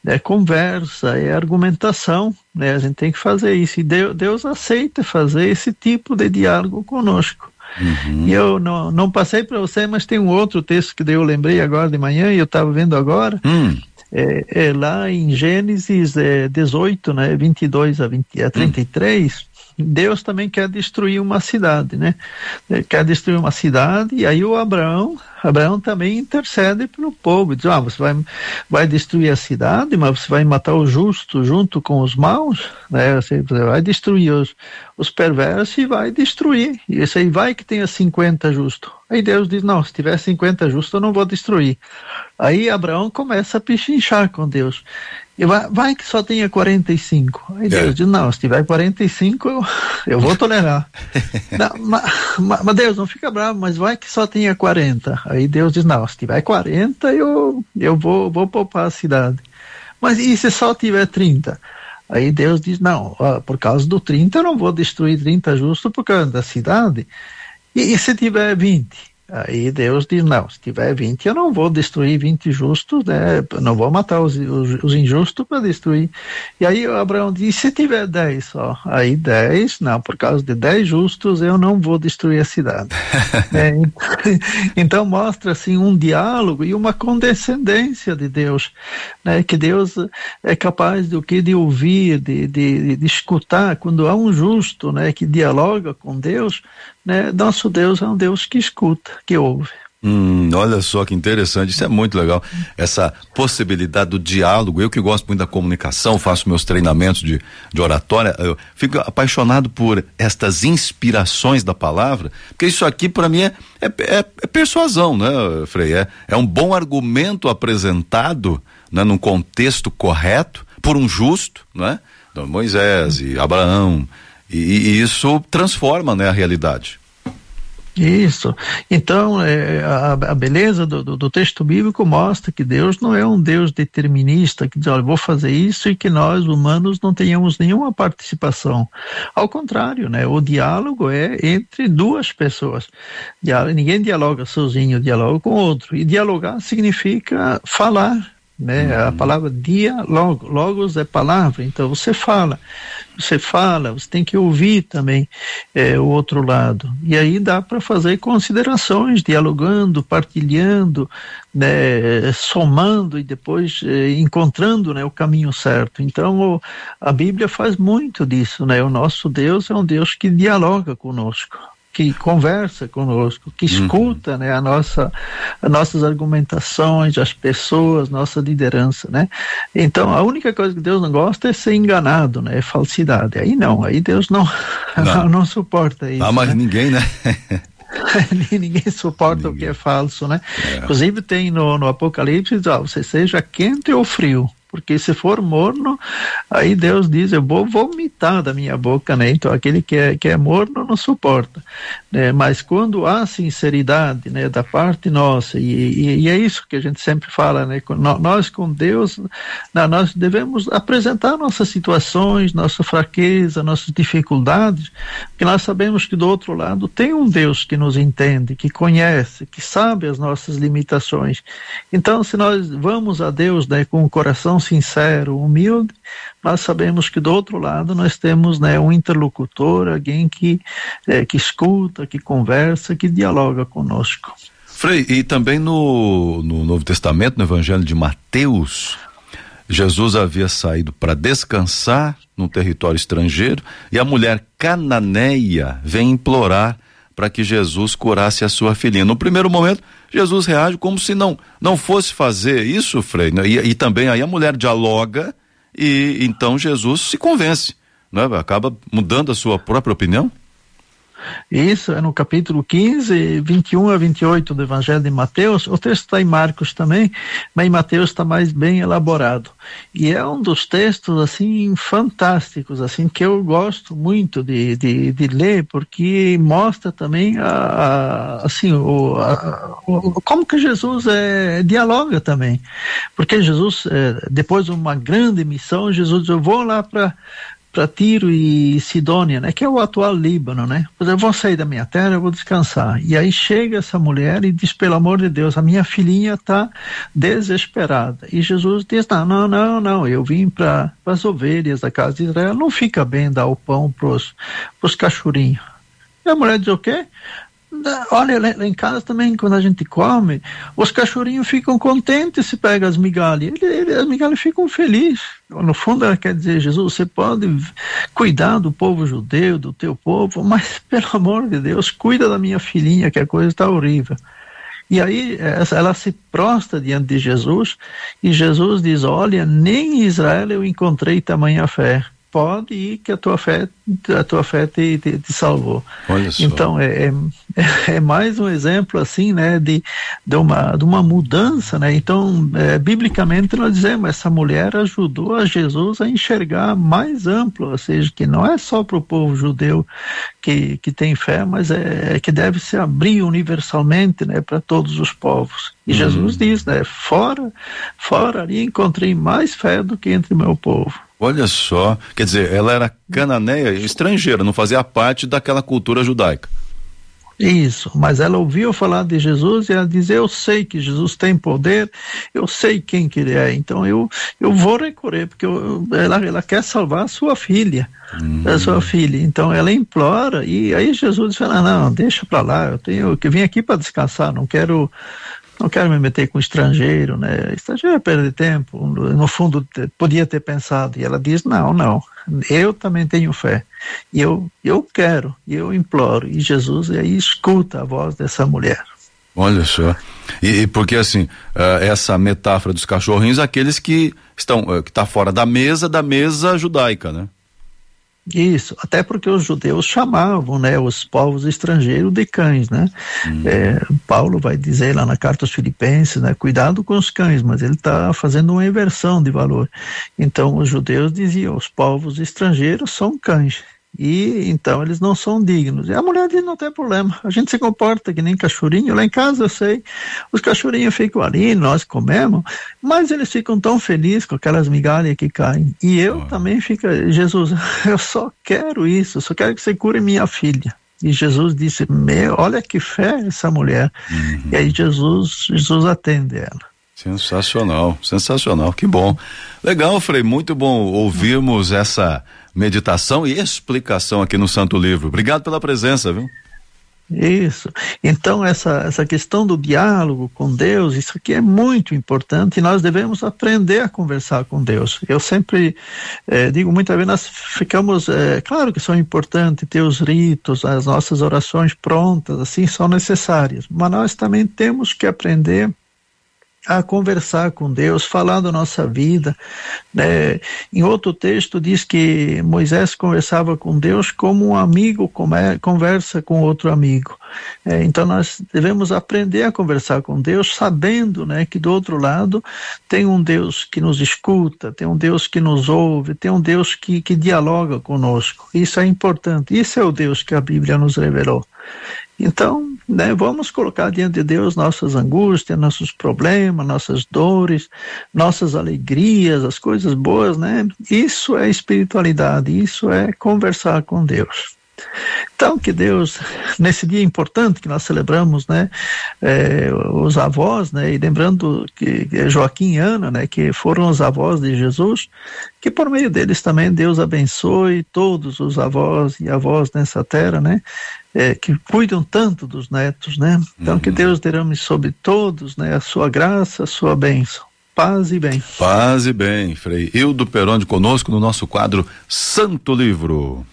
[SPEAKER 11] é conversa, é argumentação, né? A gente tem que fazer isso, e Deus, Deus aceita fazer esse tipo de diálogo conosco. Uhum. E eu não, não passei para você, mas tem um outro texto que eu lembrei agora de manhã, e eu estava vendo agora, hum. é, é lá em Gênesis é, dezoito, né, vinte e dois a, vinte, a trinta e três, hum. Deus também quer destruir uma cidade, né? Ele quer destruir uma cidade, e aí o Abraão, Abraão também intercede pelo povo, diz, ah, você vai, vai destruir a cidade, mas você vai matar o justo junto com os maus, né? Você vai destruir os, os perversos e vai destruir, e isso aí vai que tenha cinquenta justos. Aí Deus diz, não, se tiver cinquenta justos eu não vou destruir. Aí Abraão começa a pichinchar com Deus. E vai, vai que só tenha quarenta e cinco. Aí Deus é. diz, não, se tiver quarenta e cinco eu, eu vou tolerar. não, mas, mas Deus, não fica bravo, mas vai que só tenha quarenta. Aí Deus diz, não, se tiver quarenta eu, eu vou, vou poupar a cidade. Mas e se só tiver trinta? Aí Deus diz, não, ó, por causa do trinta eu não vou destruir trinta justos por causa da cidade. E, e se tiver vinte? Aí Deus diz, não, se tiver vinte, eu não vou destruir vinte justos, né? Não vou matar os, os, os injustos para destruir. E aí Abraão diz, se tiver dez só, aí dez, não, por causa de dez justos eu não vou destruir a cidade. é, então mostra assim um diálogo e uma condescendência de Deus, né? Que Deus é capaz do que de ouvir, de, de, de escutar, quando há um justo, né, que dialoga com Deus, né? Nosso Deus é um Deus que escuta, que ouve.
[SPEAKER 2] Hum, olha só que interessante, isso é muito legal, essa possibilidade do diálogo. Eu que gosto muito da comunicação, faço meus treinamentos de, de oratória, eu fico apaixonado por estas inspirações da palavra, porque isso aqui para mim é, é, é, é persuasão, né, Frei? É, é um bom argumento apresentado, né, num contexto correto, por um justo, né? Então, Moisés e Abraão, e, e isso transforma, né, a realidade.
[SPEAKER 11] Isso. Então, é, a, a beleza do, do, do texto bíblico mostra que Deus não é um Deus determinista, que diz, olha, vou fazer isso, e que nós, humanos, não tenhamos nenhuma participação. Ao contrário, né? O diálogo é entre duas pessoas. Diálogo, ninguém dialoga sozinho, dialoga com outro. E dialogar significa falar. Né? Uhum. A palavra diálogo, logos é palavra, então você fala, você fala, você tem que ouvir também é, o outro lado, e aí dá para fazer considerações, dialogando, partilhando, né, somando e depois é, encontrando, né, o caminho certo. Então o, a Bíblia faz muito disso, né? O nosso Deus é um Deus que dialoga conosco, que conversa conosco, que escuta, uhum, né, a nossa, as nossas argumentações, as pessoas, nossa liderança, né? Então, a única coisa que Deus não gosta é ser enganado, né? É falsidade. Aí não, aí Deus não, não. não, não suporta isso.
[SPEAKER 2] Ah, mas né? ninguém, né?
[SPEAKER 11] Ninguém suporta ninguém. O que é falso, né? É. Inclusive tem no, no Apocalipse, diz, ó, você seja quente ou frio. Porque se for morno, aí Deus diz, eu vou vomitar da minha boca, né? Então aquele que é, que é morno não suporta, né? Mas quando há sinceridade, né, da parte nossa, e, e, e é isso que a gente sempre fala, né? Nós com Deus, nós devemos apresentar nossas situações, nossa fraqueza, nossas dificuldades, porque nós sabemos que do outro lado tem um Deus que nos entende, que conhece, que sabe as nossas limitações. Então se nós vamos a Deus, né, com o coração sincero, humilde, nós sabemos que do outro lado nós temos, né, um interlocutor, alguém que, é, que escuta, que conversa, que dialoga conosco.
[SPEAKER 2] Frei, e também no, no Novo Testamento, no Evangelho de Mateus, Jesus havia saído para descansar num território estrangeiro e a mulher cananeia vem implorar para que Jesus curasse a sua filhinha. No primeiro momento, Jesus reage como se não, não fosse fazer isso, Frei, né? e, e também aí a mulher dialoga e então Jesus se convence, né? Acaba mudando a sua própria opinião.
[SPEAKER 11] Isso é no capítulo quinze, vinte e um a vinte e oito do Evangelho de Mateus. O texto está em Marcos também, mas em Mateus está mais bem elaborado. E é um dos textos, assim, fantásticos, assim, que eu gosto muito de, de, de ler, porque mostra também, a, a, assim, o, a, o, como que Jesus é, dialoga também. Porque Jesus, é, depois de uma grande missão, Jesus diz, eu vou lá para para Tiro e Sidônia, né, que é o atual Líbano, né? Eu vou sair da minha terra, eu vou descansar. E aí chega essa mulher e diz, pelo amor de Deus, a minha filhinha está desesperada. E Jesus diz, não, não, não, não, eu vim para as ovelhas da casa de Israel, não fica bem dar o pão para os cachorrinhos. E a mulher diz, o quê? Olha, lá em casa também, quando a gente come, os cachorrinhos ficam contentes se pega as migalhas. Ele, ele, as migalhas ficam felizes. No fundo, ela quer dizer, Jesus, você pode cuidar do povo judeu, do teu povo, mas, pelo amor de Deus, cuida da minha filhinha, que a coisa está horrível. E aí ela se prostra diante de Jesus, e Jesus diz, olha, nem em Israel eu encontrei tamanha fé. Pode ir que a tua fé, a tua fé te, te, te salvou.
[SPEAKER 2] Olha só.
[SPEAKER 11] Então é, é, é mais um exemplo assim, né, de, de, uma, de uma mudança, né? Então, é, biblicamente nós dizemos, essa mulher ajudou a Jesus a enxergar mais amplo, ou seja, que não é só para o povo judeu que, que tem fé, mas é, é que deve se abrir universalmente, né, para todos os povos. E hum. Jesus diz, né, fora, fora ali encontrei mais fé do que entre meu povo.
[SPEAKER 2] Olha só, quer dizer, ela era cananeia, estrangeira, não fazia parte daquela cultura judaica.
[SPEAKER 11] Isso, mas ela ouviu falar de Jesus e ela diz, eu sei que Jesus tem poder, eu sei quem que ele é, então eu, eu vou recorrer, porque eu, ela, ela quer salvar a sua filha, hum. a sua filha, então ela implora, e aí Jesus fala, não, deixa pra lá, eu tenho que vim aqui para descansar, não quero... não quero me meter com estrangeiro, né? Estrangeiro é perder tempo. No fundo, podia ter pensado. E ela diz, não, não. Eu também tenho fé. E eu, eu quero, e eu imploro. E Jesus aí escuta a voz dessa mulher.
[SPEAKER 2] Olha só. E, e porque assim, uh, essa metáfora dos cachorrinhos, aqueles que estão, uh, que está fora da mesa, da mesa judaica, né?
[SPEAKER 11] Isso, até porque os judeus chamavam, né, os povos estrangeiros de cães, né? Hum. É, Paulo vai dizer lá na carta aos Filipenses, né, cuidado com os cães, mas ele está fazendo uma inversão de valor. Então os judeus diziam, os povos estrangeiros são cães. E então eles não são dignos. E a mulher diz, não tem problema, a gente se comporta que nem cachorrinho, lá em casa eu sei, os cachorrinhos ficam ali, nós comemos, mas eles ficam tão felizes com aquelas migalhas que caem. E eu oh. também fico, Jesus, eu só quero isso, eu só quero que você cure minha filha. E Jesus disse, meu, olha que fé essa mulher. Uhum. E aí Jesus, Jesus atende ela.
[SPEAKER 2] Sensacional, sensacional, que bom. Legal, Frei, muito bom ouvirmos essa meditação e explicação aqui no Santo Livro. Obrigado pela presença, viu?
[SPEAKER 11] Isso. Então essa, essa questão do diálogo com Deus, isso aqui é muito importante e nós devemos aprender a conversar com Deus. Eu sempre eh, digo, muitas vezes nós ficamos, eh, claro que são importantes ter os ritos, as nossas orações prontas, assim, são necessárias, mas nós também temos que aprender a conversar com Deus, falar da nossa vida, né? Em outro texto diz que Moisés conversava com Deus como um amigo conversa com outro amigo. É, então nós devemos aprender a conversar com Deus, sabendo, né, que do outro lado tem um Deus que nos escuta, tem um Deus que nos ouve, tem um Deus que, que dialoga conosco. Isso é importante, isso é o Deus que a Bíblia nos revelou. Então, né, vamos colocar diante de Deus nossas angústias, nossos problemas, nossas dores, nossas alegrias, as coisas boas, né? Isso é espiritualidade, isso é conversar com Deus. Então, que Deus, nesse dia importante que nós celebramos, né, é, os avós, né, e lembrando que Joaquim e Ana, né, que foram os avós de Jesus, que por meio deles também Deus abençoe todos os avós e avós nessa terra, né, é, que cuidam tanto dos netos, né. Então, uhum. que Deus derrame sobre todos, né, a sua graça, a sua bênção. Paz e bem.
[SPEAKER 2] Paz e bem, Frei Hildo Peronde conosco no nosso quadro Santo Livro.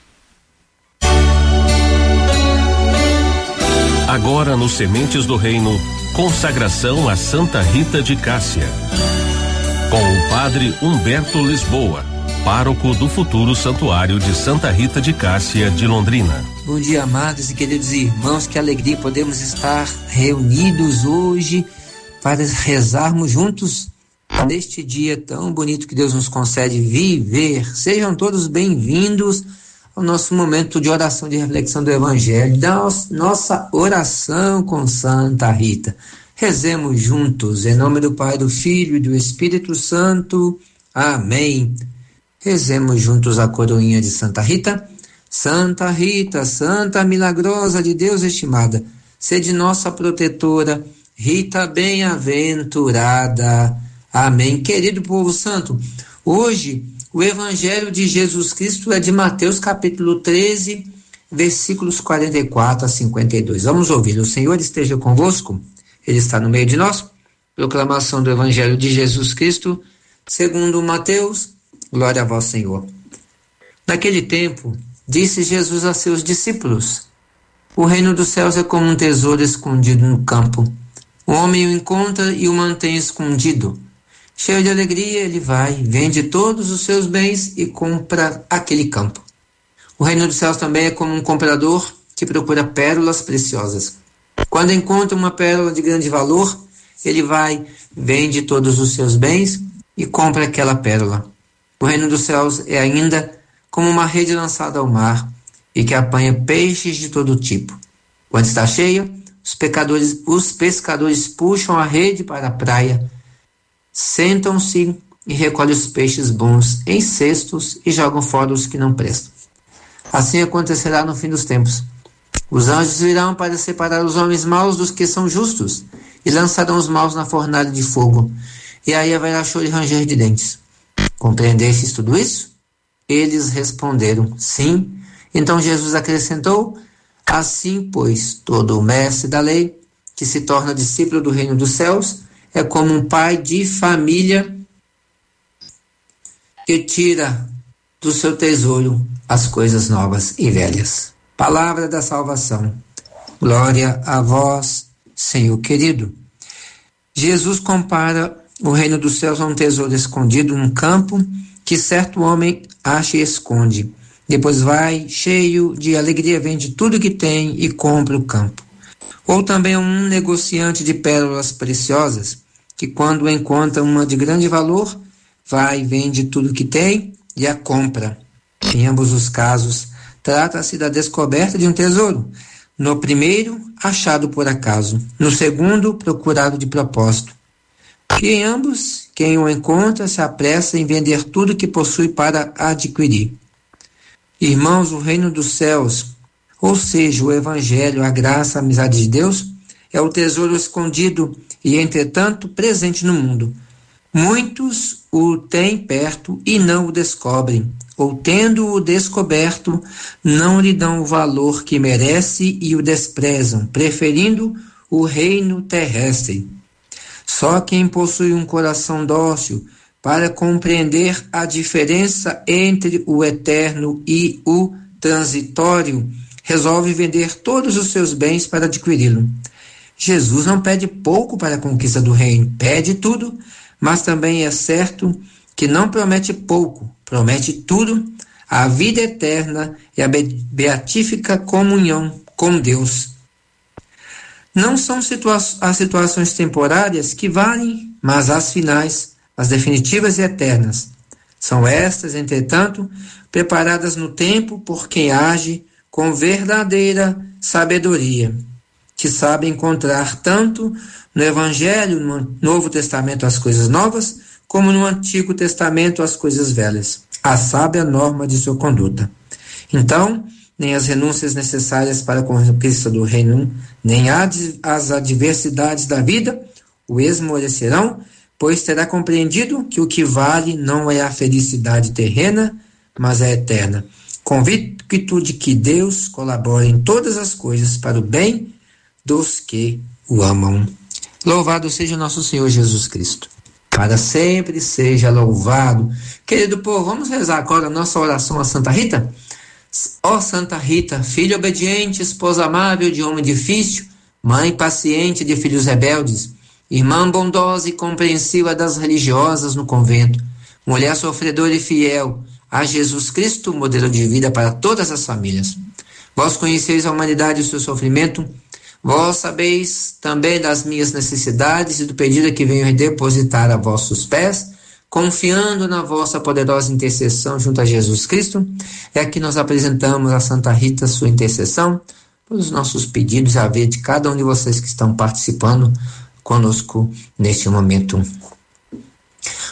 [SPEAKER 3] Agora no Sementes do Reino, consagração a Santa Rita de Cássia. Com o padre Humberto Lisboa, pároco do futuro Santuário de Santa Rita de Cássia de Londrina.
[SPEAKER 12] Bom dia, amados e queridos irmãos, que alegria podemos estar reunidos hoje para rezarmos juntos neste dia tão bonito que Deus nos concede viver. Sejam todos bem-vindos ao nosso momento de oração, de reflexão do Evangelho, da nossa oração com Santa Rita. Rezemos juntos, em nome do Pai, do Filho e do Espírito Santo. Amém. Rezemos juntos a coroinha de Santa Rita. Santa Rita, Santa milagrosa de Deus estimada, sede nossa protetora, Rita bem-aventurada. Amém. Querido povo santo, hoje o Evangelho de Jesus Cristo é de Mateus capítulo treze, versículos quarenta e quatro a cinquenta e dois. Vamos ouvir. O Senhor esteja convosco, Ele está no meio de nós. Proclamação do Evangelho de Jesus Cristo segundo Mateus. Glória a vós, Senhor. Naquele tempo, disse Jesus a seus discípulos: o reino dos céus é como um tesouro escondido no campo. O homem o encontra e o mantém escondido. Cheio de alegria, ele vai, vende todos os seus bens e compra aquele campo. O reino dos céus também é como um comprador que procura pérolas preciosas. Quando encontra uma pérola de grande valor, ele vai, vende todos os seus bens e compra aquela pérola. O reino dos céus é ainda como uma rede lançada ao mar e que apanha peixes de todo tipo. Quando está cheia, os pecadores, os pescadores puxam a rede para a praia, sentam-se e recolhem os peixes bons em cestos e jogam fora os que não prestam. Assim acontecerá no fim dos tempos. Os anjos virão para separar os homens maus dos que são justos e lançarão os maus na fornalha de fogo. E aí haverá choro e ranger de dentes. Compreendestes tudo isso? Eles responderam, sim. Então Jesus acrescentou: assim, pois, todo o mestre da lei, que se torna discípulo do reino dos céus, é como um pai de família que tira do seu tesouro as coisas novas e velhas. Palavra da salvação. Glória a vós, Senhor querido. Jesus compara o reino dos céus a um tesouro escondido num campo que certo homem acha e esconde. Depois vai, cheio de alegria, vende tudo que tem e compra o campo. Ou também um negociante de pérolas preciosas, que quando encontra uma de grande valor, vai, vende tudo que tem e a compra. Em ambos os casos, trata-se da descoberta de um tesouro. No primeiro, achado por acaso. No segundo, procurado de propósito. E em ambos, quem o encontra se apressa em vender tudo que possui para adquirir. Irmãos, o reino dos céus, ou seja, o Evangelho, a graça, a amizade de Deus, é o tesouro escondido e, entretanto, presente no mundo. Muitos o têm perto e não o descobrem, ou tendo-o descoberto, não lhe dão o valor que merece e o desprezam, preferindo o reino terrestre. Só quem possui um coração dócil para compreender a diferença entre o eterno e o transitório, resolve vender todos os seus bens para adquiri-lo. Jesus não pede pouco para a conquista do reino, pede tudo, mas também é certo que não promete pouco, promete tudo, a vida eterna e a beatífica comunhão com Deus. Não são situa- as situações temporárias que valem, mas as finais, as definitivas e eternas. São estas, entretanto, preparadas no tempo por quem age com verdadeira sabedoria, que sabe encontrar tanto no Evangelho, no Novo Testamento, as coisas novas, como no Antigo Testamento, as coisas velhas, a sábia norma de sua conduta. Então, nem as renúncias necessárias para a conquista do reino, nem as adversidades da vida o esmorecerão, pois terá compreendido que o que vale não é a felicidade terrena, mas a eterna. Convicto de que Deus colabora em todas as coisas para o bem dos que o amam. Louvado seja nosso Senhor Jesus Cristo. Para sempre seja louvado. Querido povo, vamos rezar agora a nossa oração a Santa Rita? Ó Santa Rita, filha obediente, esposa amável de homem difícil, mãe paciente de filhos rebeldes, irmã bondosa e compreensiva das religiosas no convento, mulher sofredora e fiel a Jesus Cristo, modelo de vida para todas as famílias. Vós conheceis a humanidade e o seu sofrimento, vós sabeis também das minhas necessidades e do pedido que venho depositar a vossos pés, confiando na vossa poderosa intercessão junto a Jesus Cristo. É aqui nós apresentamos a Santa Rita sua intercessão, pelos nossos pedidos, a ver de cada um de vocês que estão participando conosco neste momento.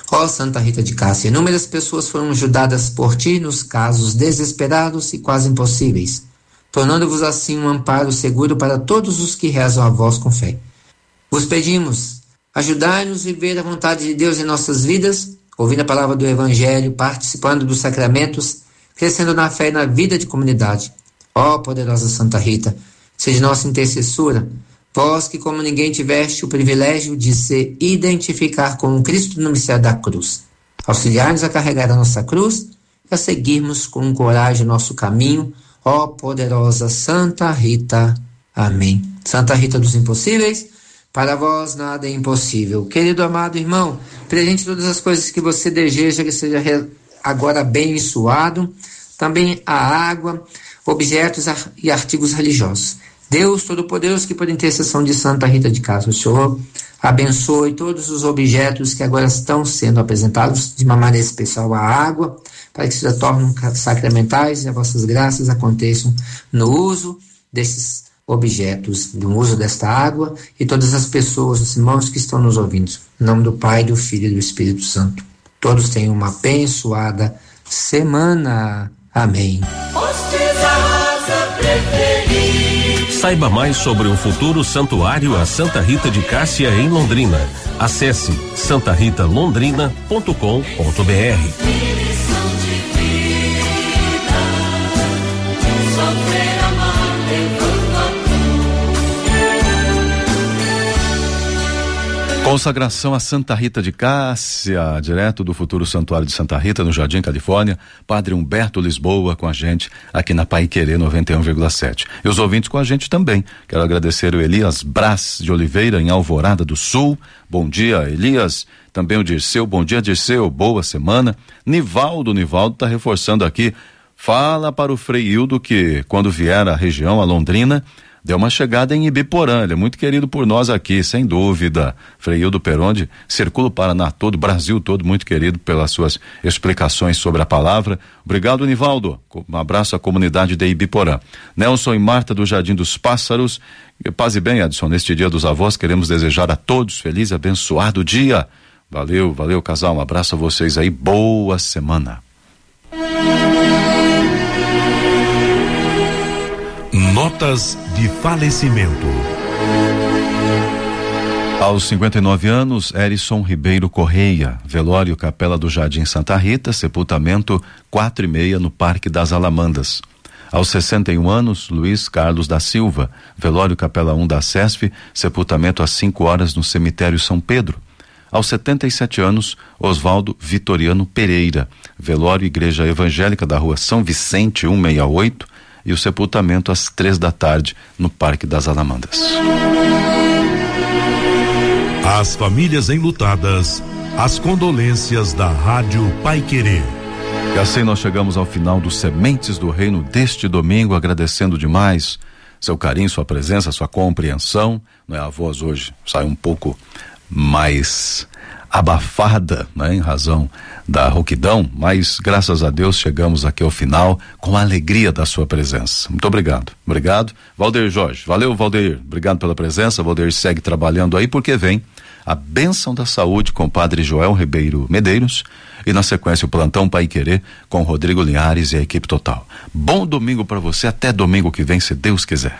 [SPEAKER 12] Ó Santa Rita de Cássia, inúmeras pessoas foram ajudadas por ti nos casos desesperados e quase impossíveis, tornando-vos assim um amparo seguro para todos os que rezam a vós com fé. Vos pedimos, ajudai-nos a viver a vontade de Deus em nossas vidas, ouvindo a palavra do Evangelho, participando dos sacramentos, crescendo na fé e na vida de comunidade. Ó poderosa Santa Rita, seja nossa intercessora, vós que como ninguém tiveste o privilégio de se identificar com o Cristo no mistério da cruz. Auxiliar-nos a carregar a nossa cruz e a seguirmos com coragem o nosso caminho, ó poderosa Santa Rita. Amém. Santa Rita dos impossíveis, para vós nada é impossível. Querido amado irmão, presente todas as coisas que você deseja que seja agora abençoado, também a água, objetos e artigos religiosos. Deus Todo-Poderoso, que por intercessão de Santa Rita de Cássia, o Senhor abençoe todos os objetos que agora estão sendo apresentados, de uma maneira especial a água, para que se tornem sacramentais e as vossas graças aconteçam no uso desses objetos, no uso desta água, e todas as pessoas, os irmãos que estão nos ouvindo. Em nome do Pai, do Filho e do Espírito Santo. Todos tenham uma abençoada semana. Amém.
[SPEAKER 3] Saiba mais sobre o futuro santuário a Santa Rita de Cássia em Londrina. Acesse santa rita londrina ponto com ponto b r.
[SPEAKER 2] Consagração a Santa Rita de Cássia, direto do futuro santuário de Santa Rita, no Jardim Califórnia. Padre Humberto Lisboa com a gente aqui na Paiquerê noventa e um vírgula sete. E os ouvintes com a gente também. Quero agradecer o Elias Brás de Oliveira, em Alvorada do Sul. Bom dia, Elias. Também o Dirceu. Bom dia, Dirceu. Boa semana. Nivaldo, Nivaldo está reforçando aqui. Fala para o Frei Hildo que quando vier à região, a Londrina, deu uma chegada em Ibiporã. Ele é muito querido por nós aqui, sem dúvida. Frei Hildo Peronde circula o Paraná todo, o Brasil todo, muito querido pelas suas explicações sobre a palavra. Obrigado, Nivaldo. Um abraço à comunidade de Ibiporã. Nelson e Marta do Jardim dos Pássaros. Paz e bem, Edson. Neste dia dos avós, queremos desejar a todos feliz e abençoado dia. Valeu, valeu, casal. Um abraço a vocês aí. Boa semana.
[SPEAKER 10] Notas de falecimento.
[SPEAKER 2] Aos cinquenta e nove anos, Erison Ribeiro Correia, velório Capela do Jardim Santa Rita, sepultamento quatro e meia no Parque das Alamandas. Aos sessenta e um anos, Luiz Carlos da Silva, velório Capela um da SESF, sepultamento às cinco horas no Cemitério São Pedro. Aos setenta e sete anos, Oswaldo Vitoriano Pereira, velório Igreja Evangélica da Rua São Vicente cento e sessenta e oito, e o sepultamento às três da tarde no Parque das Alamandas.
[SPEAKER 10] As famílias enlutadas, as condolências da Rádio Paiquerê.
[SPEAKER 2] E assim nós chegamos ao final dos Sementes do Reino deste domingo, agradecendo demais seu carinho, sua presença, sua compreensão. Não é, a voz hoje sai um pouco mais abafada, né, em razão da rouquidão, mas graças a Deus chegamos aqui ao final com a alegria da sua presença. Muito obrigado. Obrigado, Valdeir Jorge. Valeu, Valdeir. Obrigado pela presença. Valdeir segue trabalhando aí porque vem a bênção da saúde com o Padre Joel Ribeiro Medeiros e na sequência o Plantão Paiquerê com Rodrigo Linhares e a equipe total. Bom domingo para você, até domingo que vem, se Deus quiser.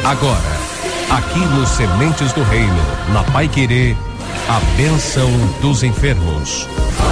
[SPEAKER 3] Agora, aqui no Sementes do Reino, na Paiquerê, a bênção dos enfermos.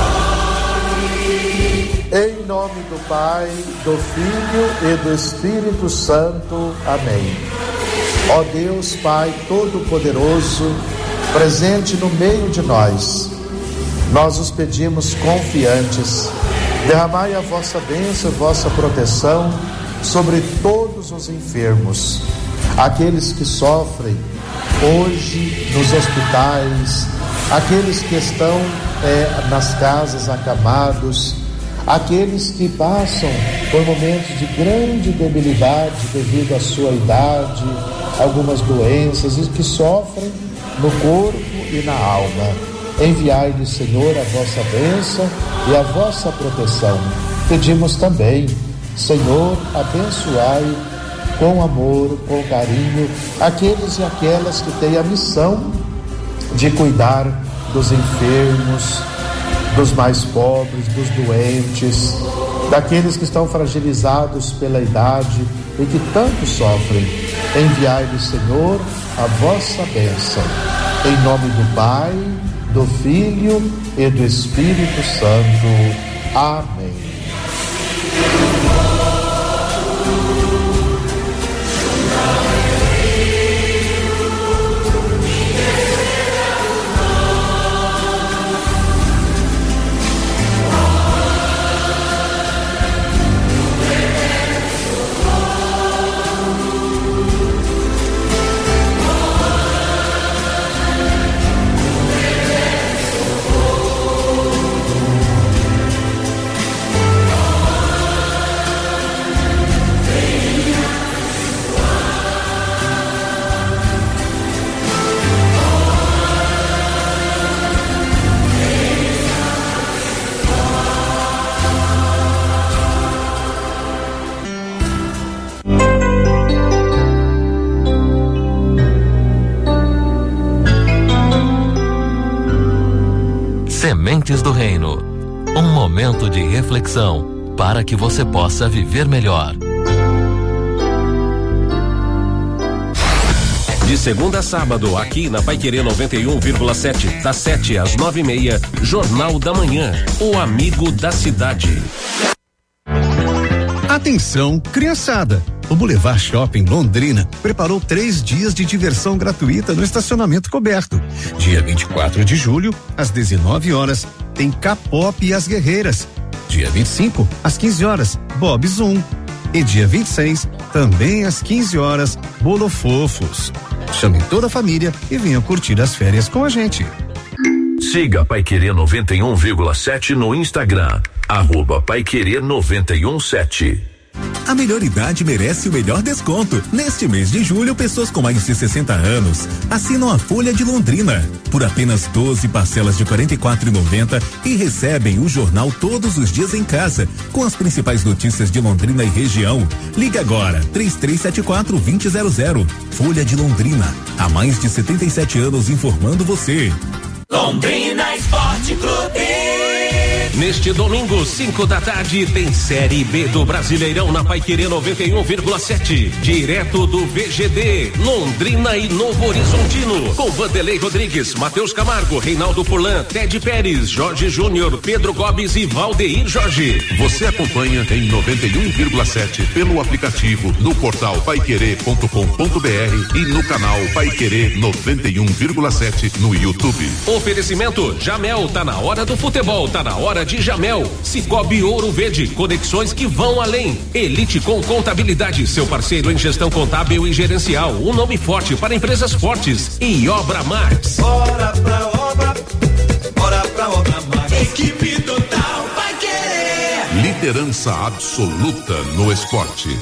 [SPEAKER 13] Em nome do Pai, do Filho e do Espírito Santo. Amém. Ó Deus, Pai Todo-Poderoso, presente no meio de nós, nós os pedimos confiantes, derramai a vossa bênção e vossa proteção sobre todos os enfermos, aqueles que sofrem hoje nos hospitais, aqueles que estão é, nas casas acamados, aqueles que passam por momentos de grande debilidade devido à sua idade, algumas doenças, e que sofrem no corpo e na alma. Enviai-lhes, Senhor, a vossa bênção e a vossa proteção. Pedimos também, Senhor, abençoai com amor, com carinho, aqueles e aquelas que têm a missão de cuidar dos enfermos, dos mais pobres, dos doentes, daqueles que estão fragilizados pela idade e que tanto sofrem. Enviai-lhes, Senhor, a vossa bênção. Em nome do Pai, do Filho e do Espírito Santo. Amém.
[SPEAKER 14] Sementes do Reino, um momento de reflexão para que você possa viver melhor.
[SPEAKER 3] De segunda a sábado, aqui na Paiquerê noventa e um vírgula sete, das sete às nove e meia, Jornal da Manhã, o amigo da cidade.
[SPEAKER 15] Atenção, criançada! O Boulevard Shopping Londrina preparou três dias de diversão gratuita no estacionamento coberto. Dia vinte e quatro de julho, às dezenove horas, tem K-pop e as Guerreiras. Dia vinte e cinco, às quinze horas, Bob Zoom. E dia vinte e seis, também às quinze horas, Bolo Fofos. Chame toda a família e venham curtir as férias com a gente.
[SPEAKER 16] Siga Paiquerê noventa e um vírgula sete no Instagram, arroba Paiquerê noventa e um sete.
[SPEAKER 17] A melhor idade merece o melhor desconto. Neste mês de julho, pessoas com mais de sessenta anos assinam a Folha de Londrina por apenas doze parcelas de quarenta e quatro reais e noventa centavos e recebem o jornal todos os dias em casa, com as principais notícias de Londrina e região. Liga agora, três três sete quatro, dois zero zero zero. Folha de Londrina, há mais de setenta e sete anos informando você.
[SPEAKER 6] Londrina Esporte Clube.
[SPEAKER 3] Neste domingo, cinco da tarde, tem Série B do Brasileirão na Paiquerê noventa e um vírgula sete. Direto do V G D, Londrina e Novo Horizontino. Com Vanderlei Rodrigues, Matheus Camargo, Reinaldo Furlan, Ted Pérez, Jorge Júnior, Pedro Gomes e Valdeir Jorge.
[SPEAKER 7] Você acompanha em noventa e um vírgula sete pelo aplicativo, no portal paiquerê ponto com ponto br e no canal Paiquerê noventa e um vírgula sete no YouTube.
[SPEAKER 3] Oferecimento Jamel, tá na hora do futebol, tá na hora de Jamel. Cicobi Ouro Verde, conexões que vão além. Elite com Contabilidade, seu parceiro em gestão contábil e gerencial, um nome forte para empresas fortes. E Obra Max.
[SPEAKER 6] Bora pra obra, bora pra Obra Max. Equipe total vai querer.
[SPEAKER 7] Liderança absoluta no esporte.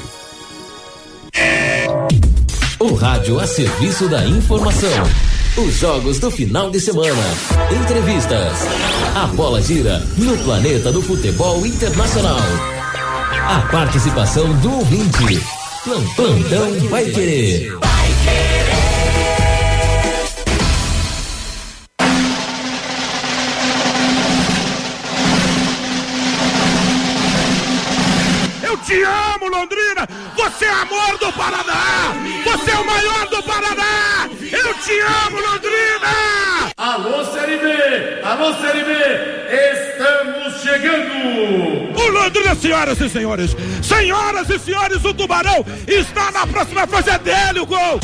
[SPEAKER 14] O rádio a serviço da informação. Os jogos do final de semana. Entrevistas. A bola gira no planeta do futebol internacional. A participação do ouvinte. Plantão vai querer.
[SPEAKER 6] Vai querer.
[SPEAKER 18] Eu te amo! amo, Londrina! Você é amor do Paraná! Você é o maior do Paraná! Eu te amo, Londrina!
[SPEAKER 19] Alô, Série B! Alô, Série B! Estamos chegando!
[SPEAKER 18] O Londrina, senhoras e senhores! Senhoras e senhores, o Tubarão está na próxima fase, é dele o gol!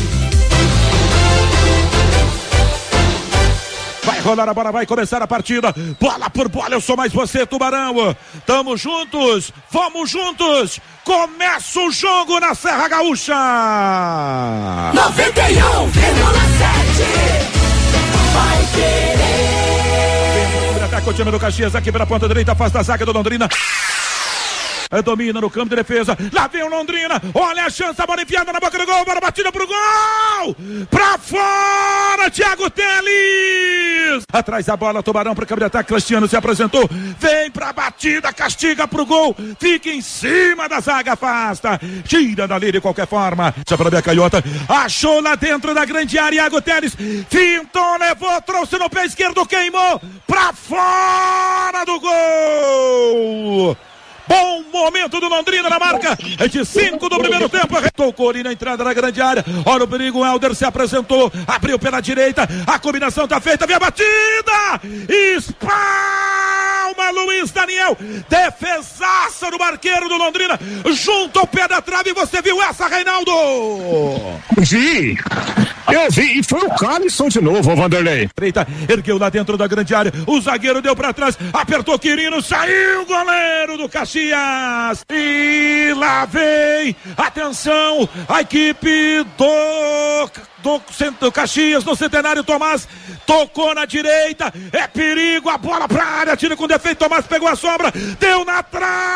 [SPEAKER 18] Vai rolar a bola, vai começar a partida. Bola por bola, eu sou mais você, Tubarão. Tamo juntos, vamos juntos. Começa o jogo na Serra Gaúcha.
[SPEAKER 6] noventa e um vírgula sete Vai querer.
[SPEAKER 18] Ataca o time do Caxias aqui pela ponta direita, faz da zaga do Londrina. Domina no campo de defesa, lá vem o Londrina, olha a chance, a bola enfiada na boca do gol, bola batida pro gol, pra fora, Thiago Teles, atrás da bola, Tubarão pro campo de ataque, Cristiano se apresentou, vem pra batida, castiga pro gol, fica em cima da zaga, afasta, tira dali de qualquer forma, já para ver a canhota, achou lá dentro da grande área, Thiago Teles, fintou, levou, trouxe no pé esquerdo, queimou, pra fora do gol. Bom momento do Londrina na marca, é de cinco do primeiro tempo, tocou na entrada da grande área, olha o perigo, o Helder se apresentou, abriu pela direita, a combinação tá feita, vem a batida, espalma Luiz Daniel, defesaça do marqueiro do Londrina, junto ao pé da trave, você viu essa, Reinaldo?
[SPEAKER 20] Vi, eu vi, e foi o Calisson de novo, Vanderlei.
[SPEAKER 18] Direita, ergueu lá dentro da grande área, o zagueiro deu pra trás, apertou Quirino, saiu o goleiro do Caxias, e lá vem, atenção, a equipe do, do, do Caxias, no Centenário, Tomás, tocou na direita, é perigo, a bola pra área, tira com defeito, Tomás pegou a sobra, deu na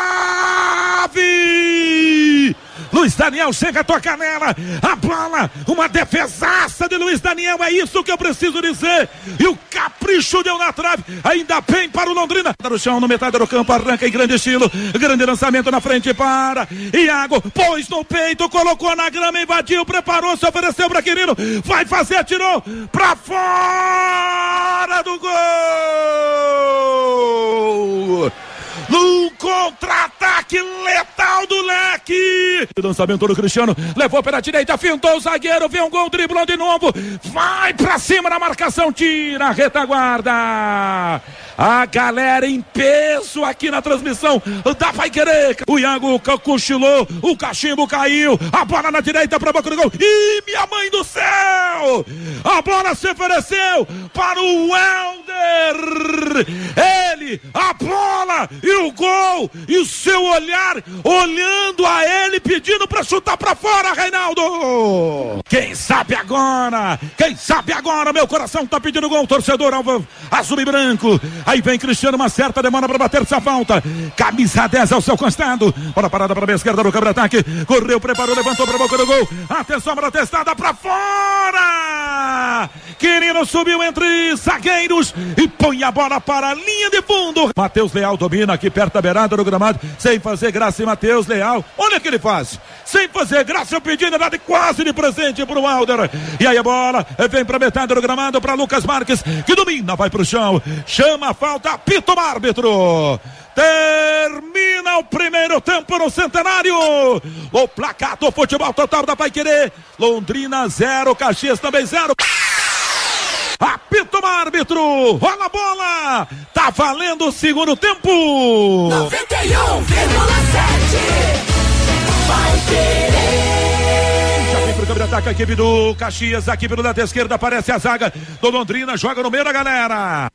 [SPEAKER 18] trave, Luiz Daniel chega a tocar nela, a bola, uma defesaça de Luiz Daniel, é isso que eu preciso dizer, e o capricho deu na trave, ainda bem para o Londrina, tá no chão, no metade do campo, arranca em grande estilo, grande lançamento na frente para Iago, pôs no peito, colocou na grama, invadiu, preparou, se ofereceu para Quirino, vai fazer, atirou pra fora do gol! No contra-ataque letal do Leque. Lançamento do Cristiano, levou pela direita, fintou o zagueiro, vem um gol, driblou de novo, vai pra cima na marcação, tira a retaguarda. A galera em peso aqui na transmissão da Vai Querer. O Iago cochilou, o cachimbo caiu, a bola na direita para a boca do gol. Ih, minha mãe do céu! A bola se ofereceu para o Helder. Ele, a bola e o gol e o seu olhar olhando a ele, pedindo para chutar para fora, Reinaldo. Quem sabe agora? Quem sabe agora? Meu coração tá pedindo gol, torcedor azul e branco. Aí vem Cristiano, uma certa demora para bater essa falta. Camisa dez ao seu costado. Bola parada para a esquerda do campo de ataque. Correu, preparou, levantou para a boca do gol. Atenção, bola testada para fora. Quirino subiu entre zagueiros e põe a bola para a linha de fundo. Matheus Leal domina aqui perto da beirada do gramado. Sem fazer graça, e Matheus Leal. Olha o que ele faz. Sem fazer graça, eu pedindo nada quase de presente para o Helder. E aí a bola vem para metade do gramado para Lucas Marques, que domina, vai para o chão. Chama a falta, apita o árbitro. Termina o primeiro tempo no Centenário. O placar do futebol total da Vai Querer. Londrina zero, Caxias também zero. Apita o árbitro, rola a bola. Tá valendo o segundo tempo.
[SPEAKER 6] noventa e um vírgula sete Vai Querer.
[SPEAKER 18] Já vem pro campo de ataque a equipe do Caxias. Aqui pelo lado esquerdo aparece a zaga do Londrina. Joga no meio da galera.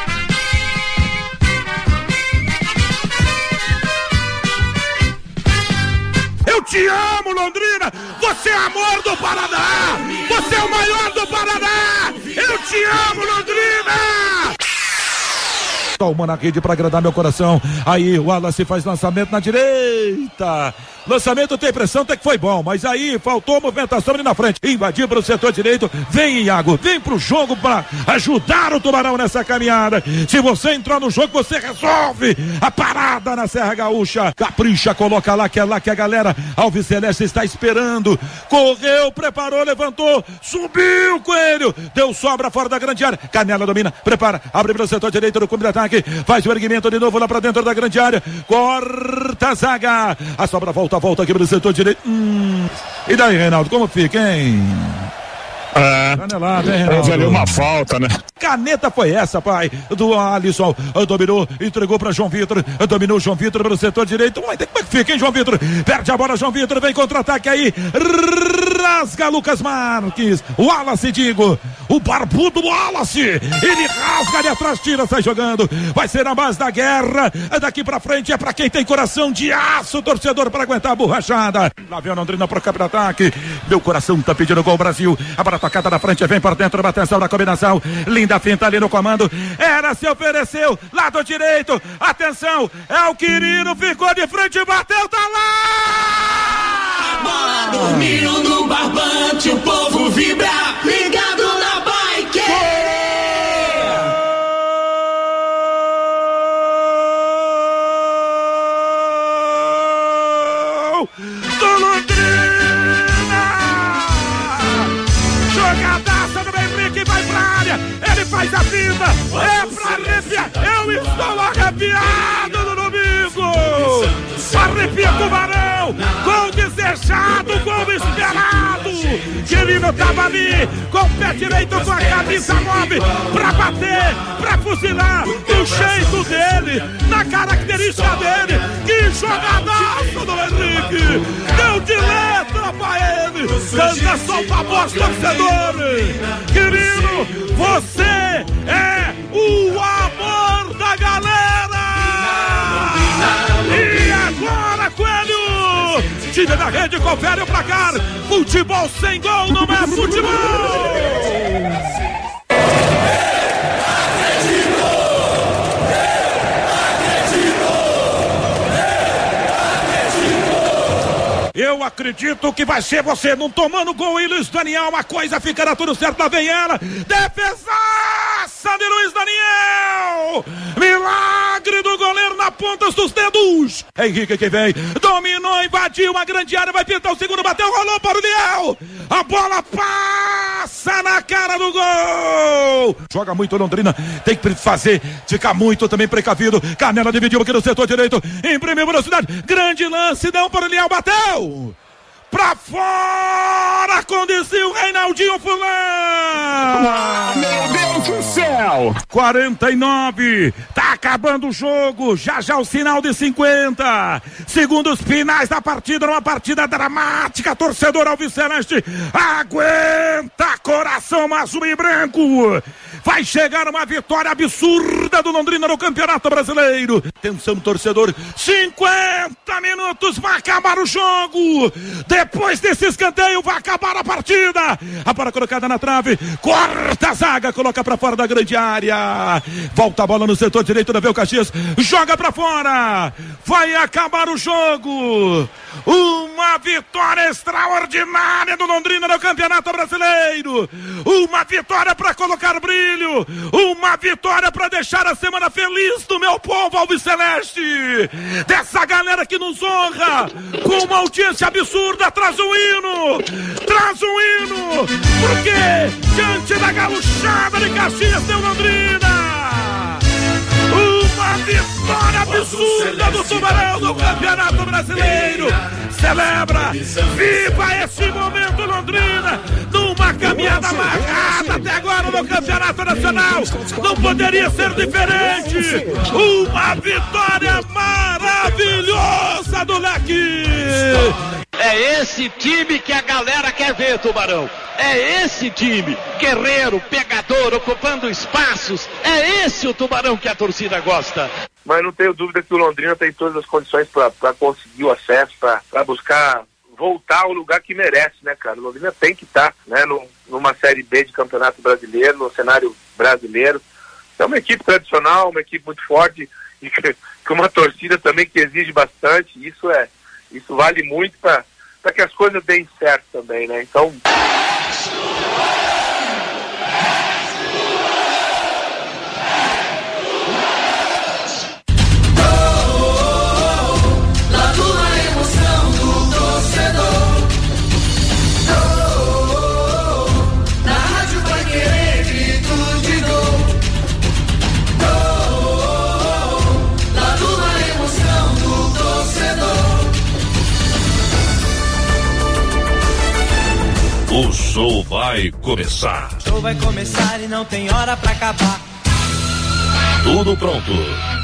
[SPEAKER 18] Eu te amo, Londrina! Você é amor do Paraná! Você é o maior do Paraná! Eu te amo, Londrina! Toma na rede para agradar meu coração. Aí o Wallace faz lançamento na direita. Lançamento tem pressão, até que foi bom, mas aí faltou movimentação ali na frente. Invadiu para o setor direito. Vem, Iago, vem pro jogo para ajudar o Tubarão nessa caminhada. Se você entrar no jogo, você resolve a parada na Serra Gaúcha. Capricha, coloca lá que é lá que a galera Alves Celeste está esperando. Correu, preparou, levantou, subiu o Coelho, deu sobra fora da grande área. Canela domina, prepara, abre para o setor direito do clube de ataque. contra-ataque, faz o erguimento de novo lá pra dentro da grande área, corta a zaga, a sobra volta, volta aqui pro setor direito. Hum. E daí, Reinaldo, como fica, hein?
[SPEAKER 20] É,
[SPEAKER 18] Canelada, hein, Reinaldo?
[SPEAKER 20] valeu uma falta, né?
[SPEAKER 18] Caneta foi essa, pai, do Alisson, dominou, entregou pra João Vitor, dominou João Vitor pelo setor direito, como é que fica, hein, João Vitor? Perde a bola, João Vitor, vem contra-ataque aí, rasga Lucas Marques, o Wallace, digo, o barbudo Wallace, ele rasga ali atrás, tira, sai jogando, vai ser a base da guerra, daqui pra frente é pra quem tem coração de aço, torcedor, pra aguentar a borrachada. Lá vem o Londrina pro campo de ataque, meu coração tá pedindo gol, Brasil, a bola tocada na frente, vem por dentro, atenção na combinação, linda finta ali no comando, era, se ofereceu, lado direito, atenção, é o Quirino, ficou de frente, bateu, tá lá!
[SPEAKER 6] Bola dormindo no barbante, o povo vibra, ligado na bike.
[SPEAKER 18] Do Londrina! Jogadaça do Henrique, vai pra área, ele faz a finta, é pra arrepiar, eu estou arrepiado no domingo! Arrepia Tubarão, gol desejado, gol esperado, Quirino tava ali, com o pé direito, com a camisa nove, pra bater, pra fuzilar, do jeito dele, na característica dele, que jogadaço do Henrique, deu de letra pra ele, canta só pra voz torcedor, Quirino, você é o amor da galera! E agora, Coelho! Tira da rede, confere o placar. Futebol sem gol não é futebol! Eu acredito que vai ser você não tomando gol e Luiz Daniel, a coisa ficará tudo certo, lá vem ela, defesaça de Luiz Daniel, milagre do goleiro na ponta dos dedos, Henrique que vem, dominou, invadiu a grande área, vai pintar o segundo, bateu, rolou para o Daniel, a bola passa na cara do gol, joga muito Londrina, tem que fazer, ficar muito também precavido, Canela dividiu aqui no setor direito, imprimiu velocidade, grande lance, deu para o Daniel, bateu! Pra fora, conduziu o Reinaldinho Fulano!
[SPEAKER 20] Meu Deus do céu!
[SPEAKER 18] quarenta e nove, tá acabando o jogo, já já o sinal de cinquenta, segundos finais da partida, uma partida dramática, torcedor alviceleste, aguenta coração azul e branco, vai chegar uma vitória absurda do Londrina no Campeonato Brasileiro, atenção torcedor, cinquenta minutos, vai acabar o jogo, depois desse escanteio vai acabar a partida, a bola colocada na trave, corta a zaga, coloca pra fora da grande área, volta a bola no setor direito da Vel Caxias, joga pra fora, vai acabar o jogo, uma vitória extraordinária do Londrina no Campeonato Brasileiro, uma vitória pra colocar brilho, uma vitória pra deixar a semana feliz do meu povo alviceleste, dessa galera que nos honra com uma audiência absurda, traz o hino, traz o hino, porque diante da gauchada de Caxias deu Londrina, uma vitória absurda do Tubarão no Campeonato Brasileiro, celebra, viva esse momento Londrina, numa caminhada amarrada até agora no Campeonato Nacional, não poderia ser diferente, uma vitória maravilhosa do Leque.
[SPEAKER 21] É esse time que a galera quer ver, Tubarão. É esse time, guerreiro, pegador, ocupando espaços. É esse o Tubarão que a torcida gosta.
[SPEAKER 22] Mas não tenho dúvida que o Londrina tem todas as condições para conseguir o acesso, para buscar voltar ao lugar que merece, né, cara? O Londrina tem que estar, tá, né, no, numa Série B de Campeonato Brasileiro, no cenário brasileiro. É uma equipe tradicional, uma equipe muito forte e com uma torcida também que exige bastante. Isso é, isso vale muito para para que as coisas deem certo também, né? Então...
[SPEAKER 16] show vai começar.
[SPEAKER 6] O show vai começar e não tem hora pra acabar.
[SPEAKER 16] Tudo pronto.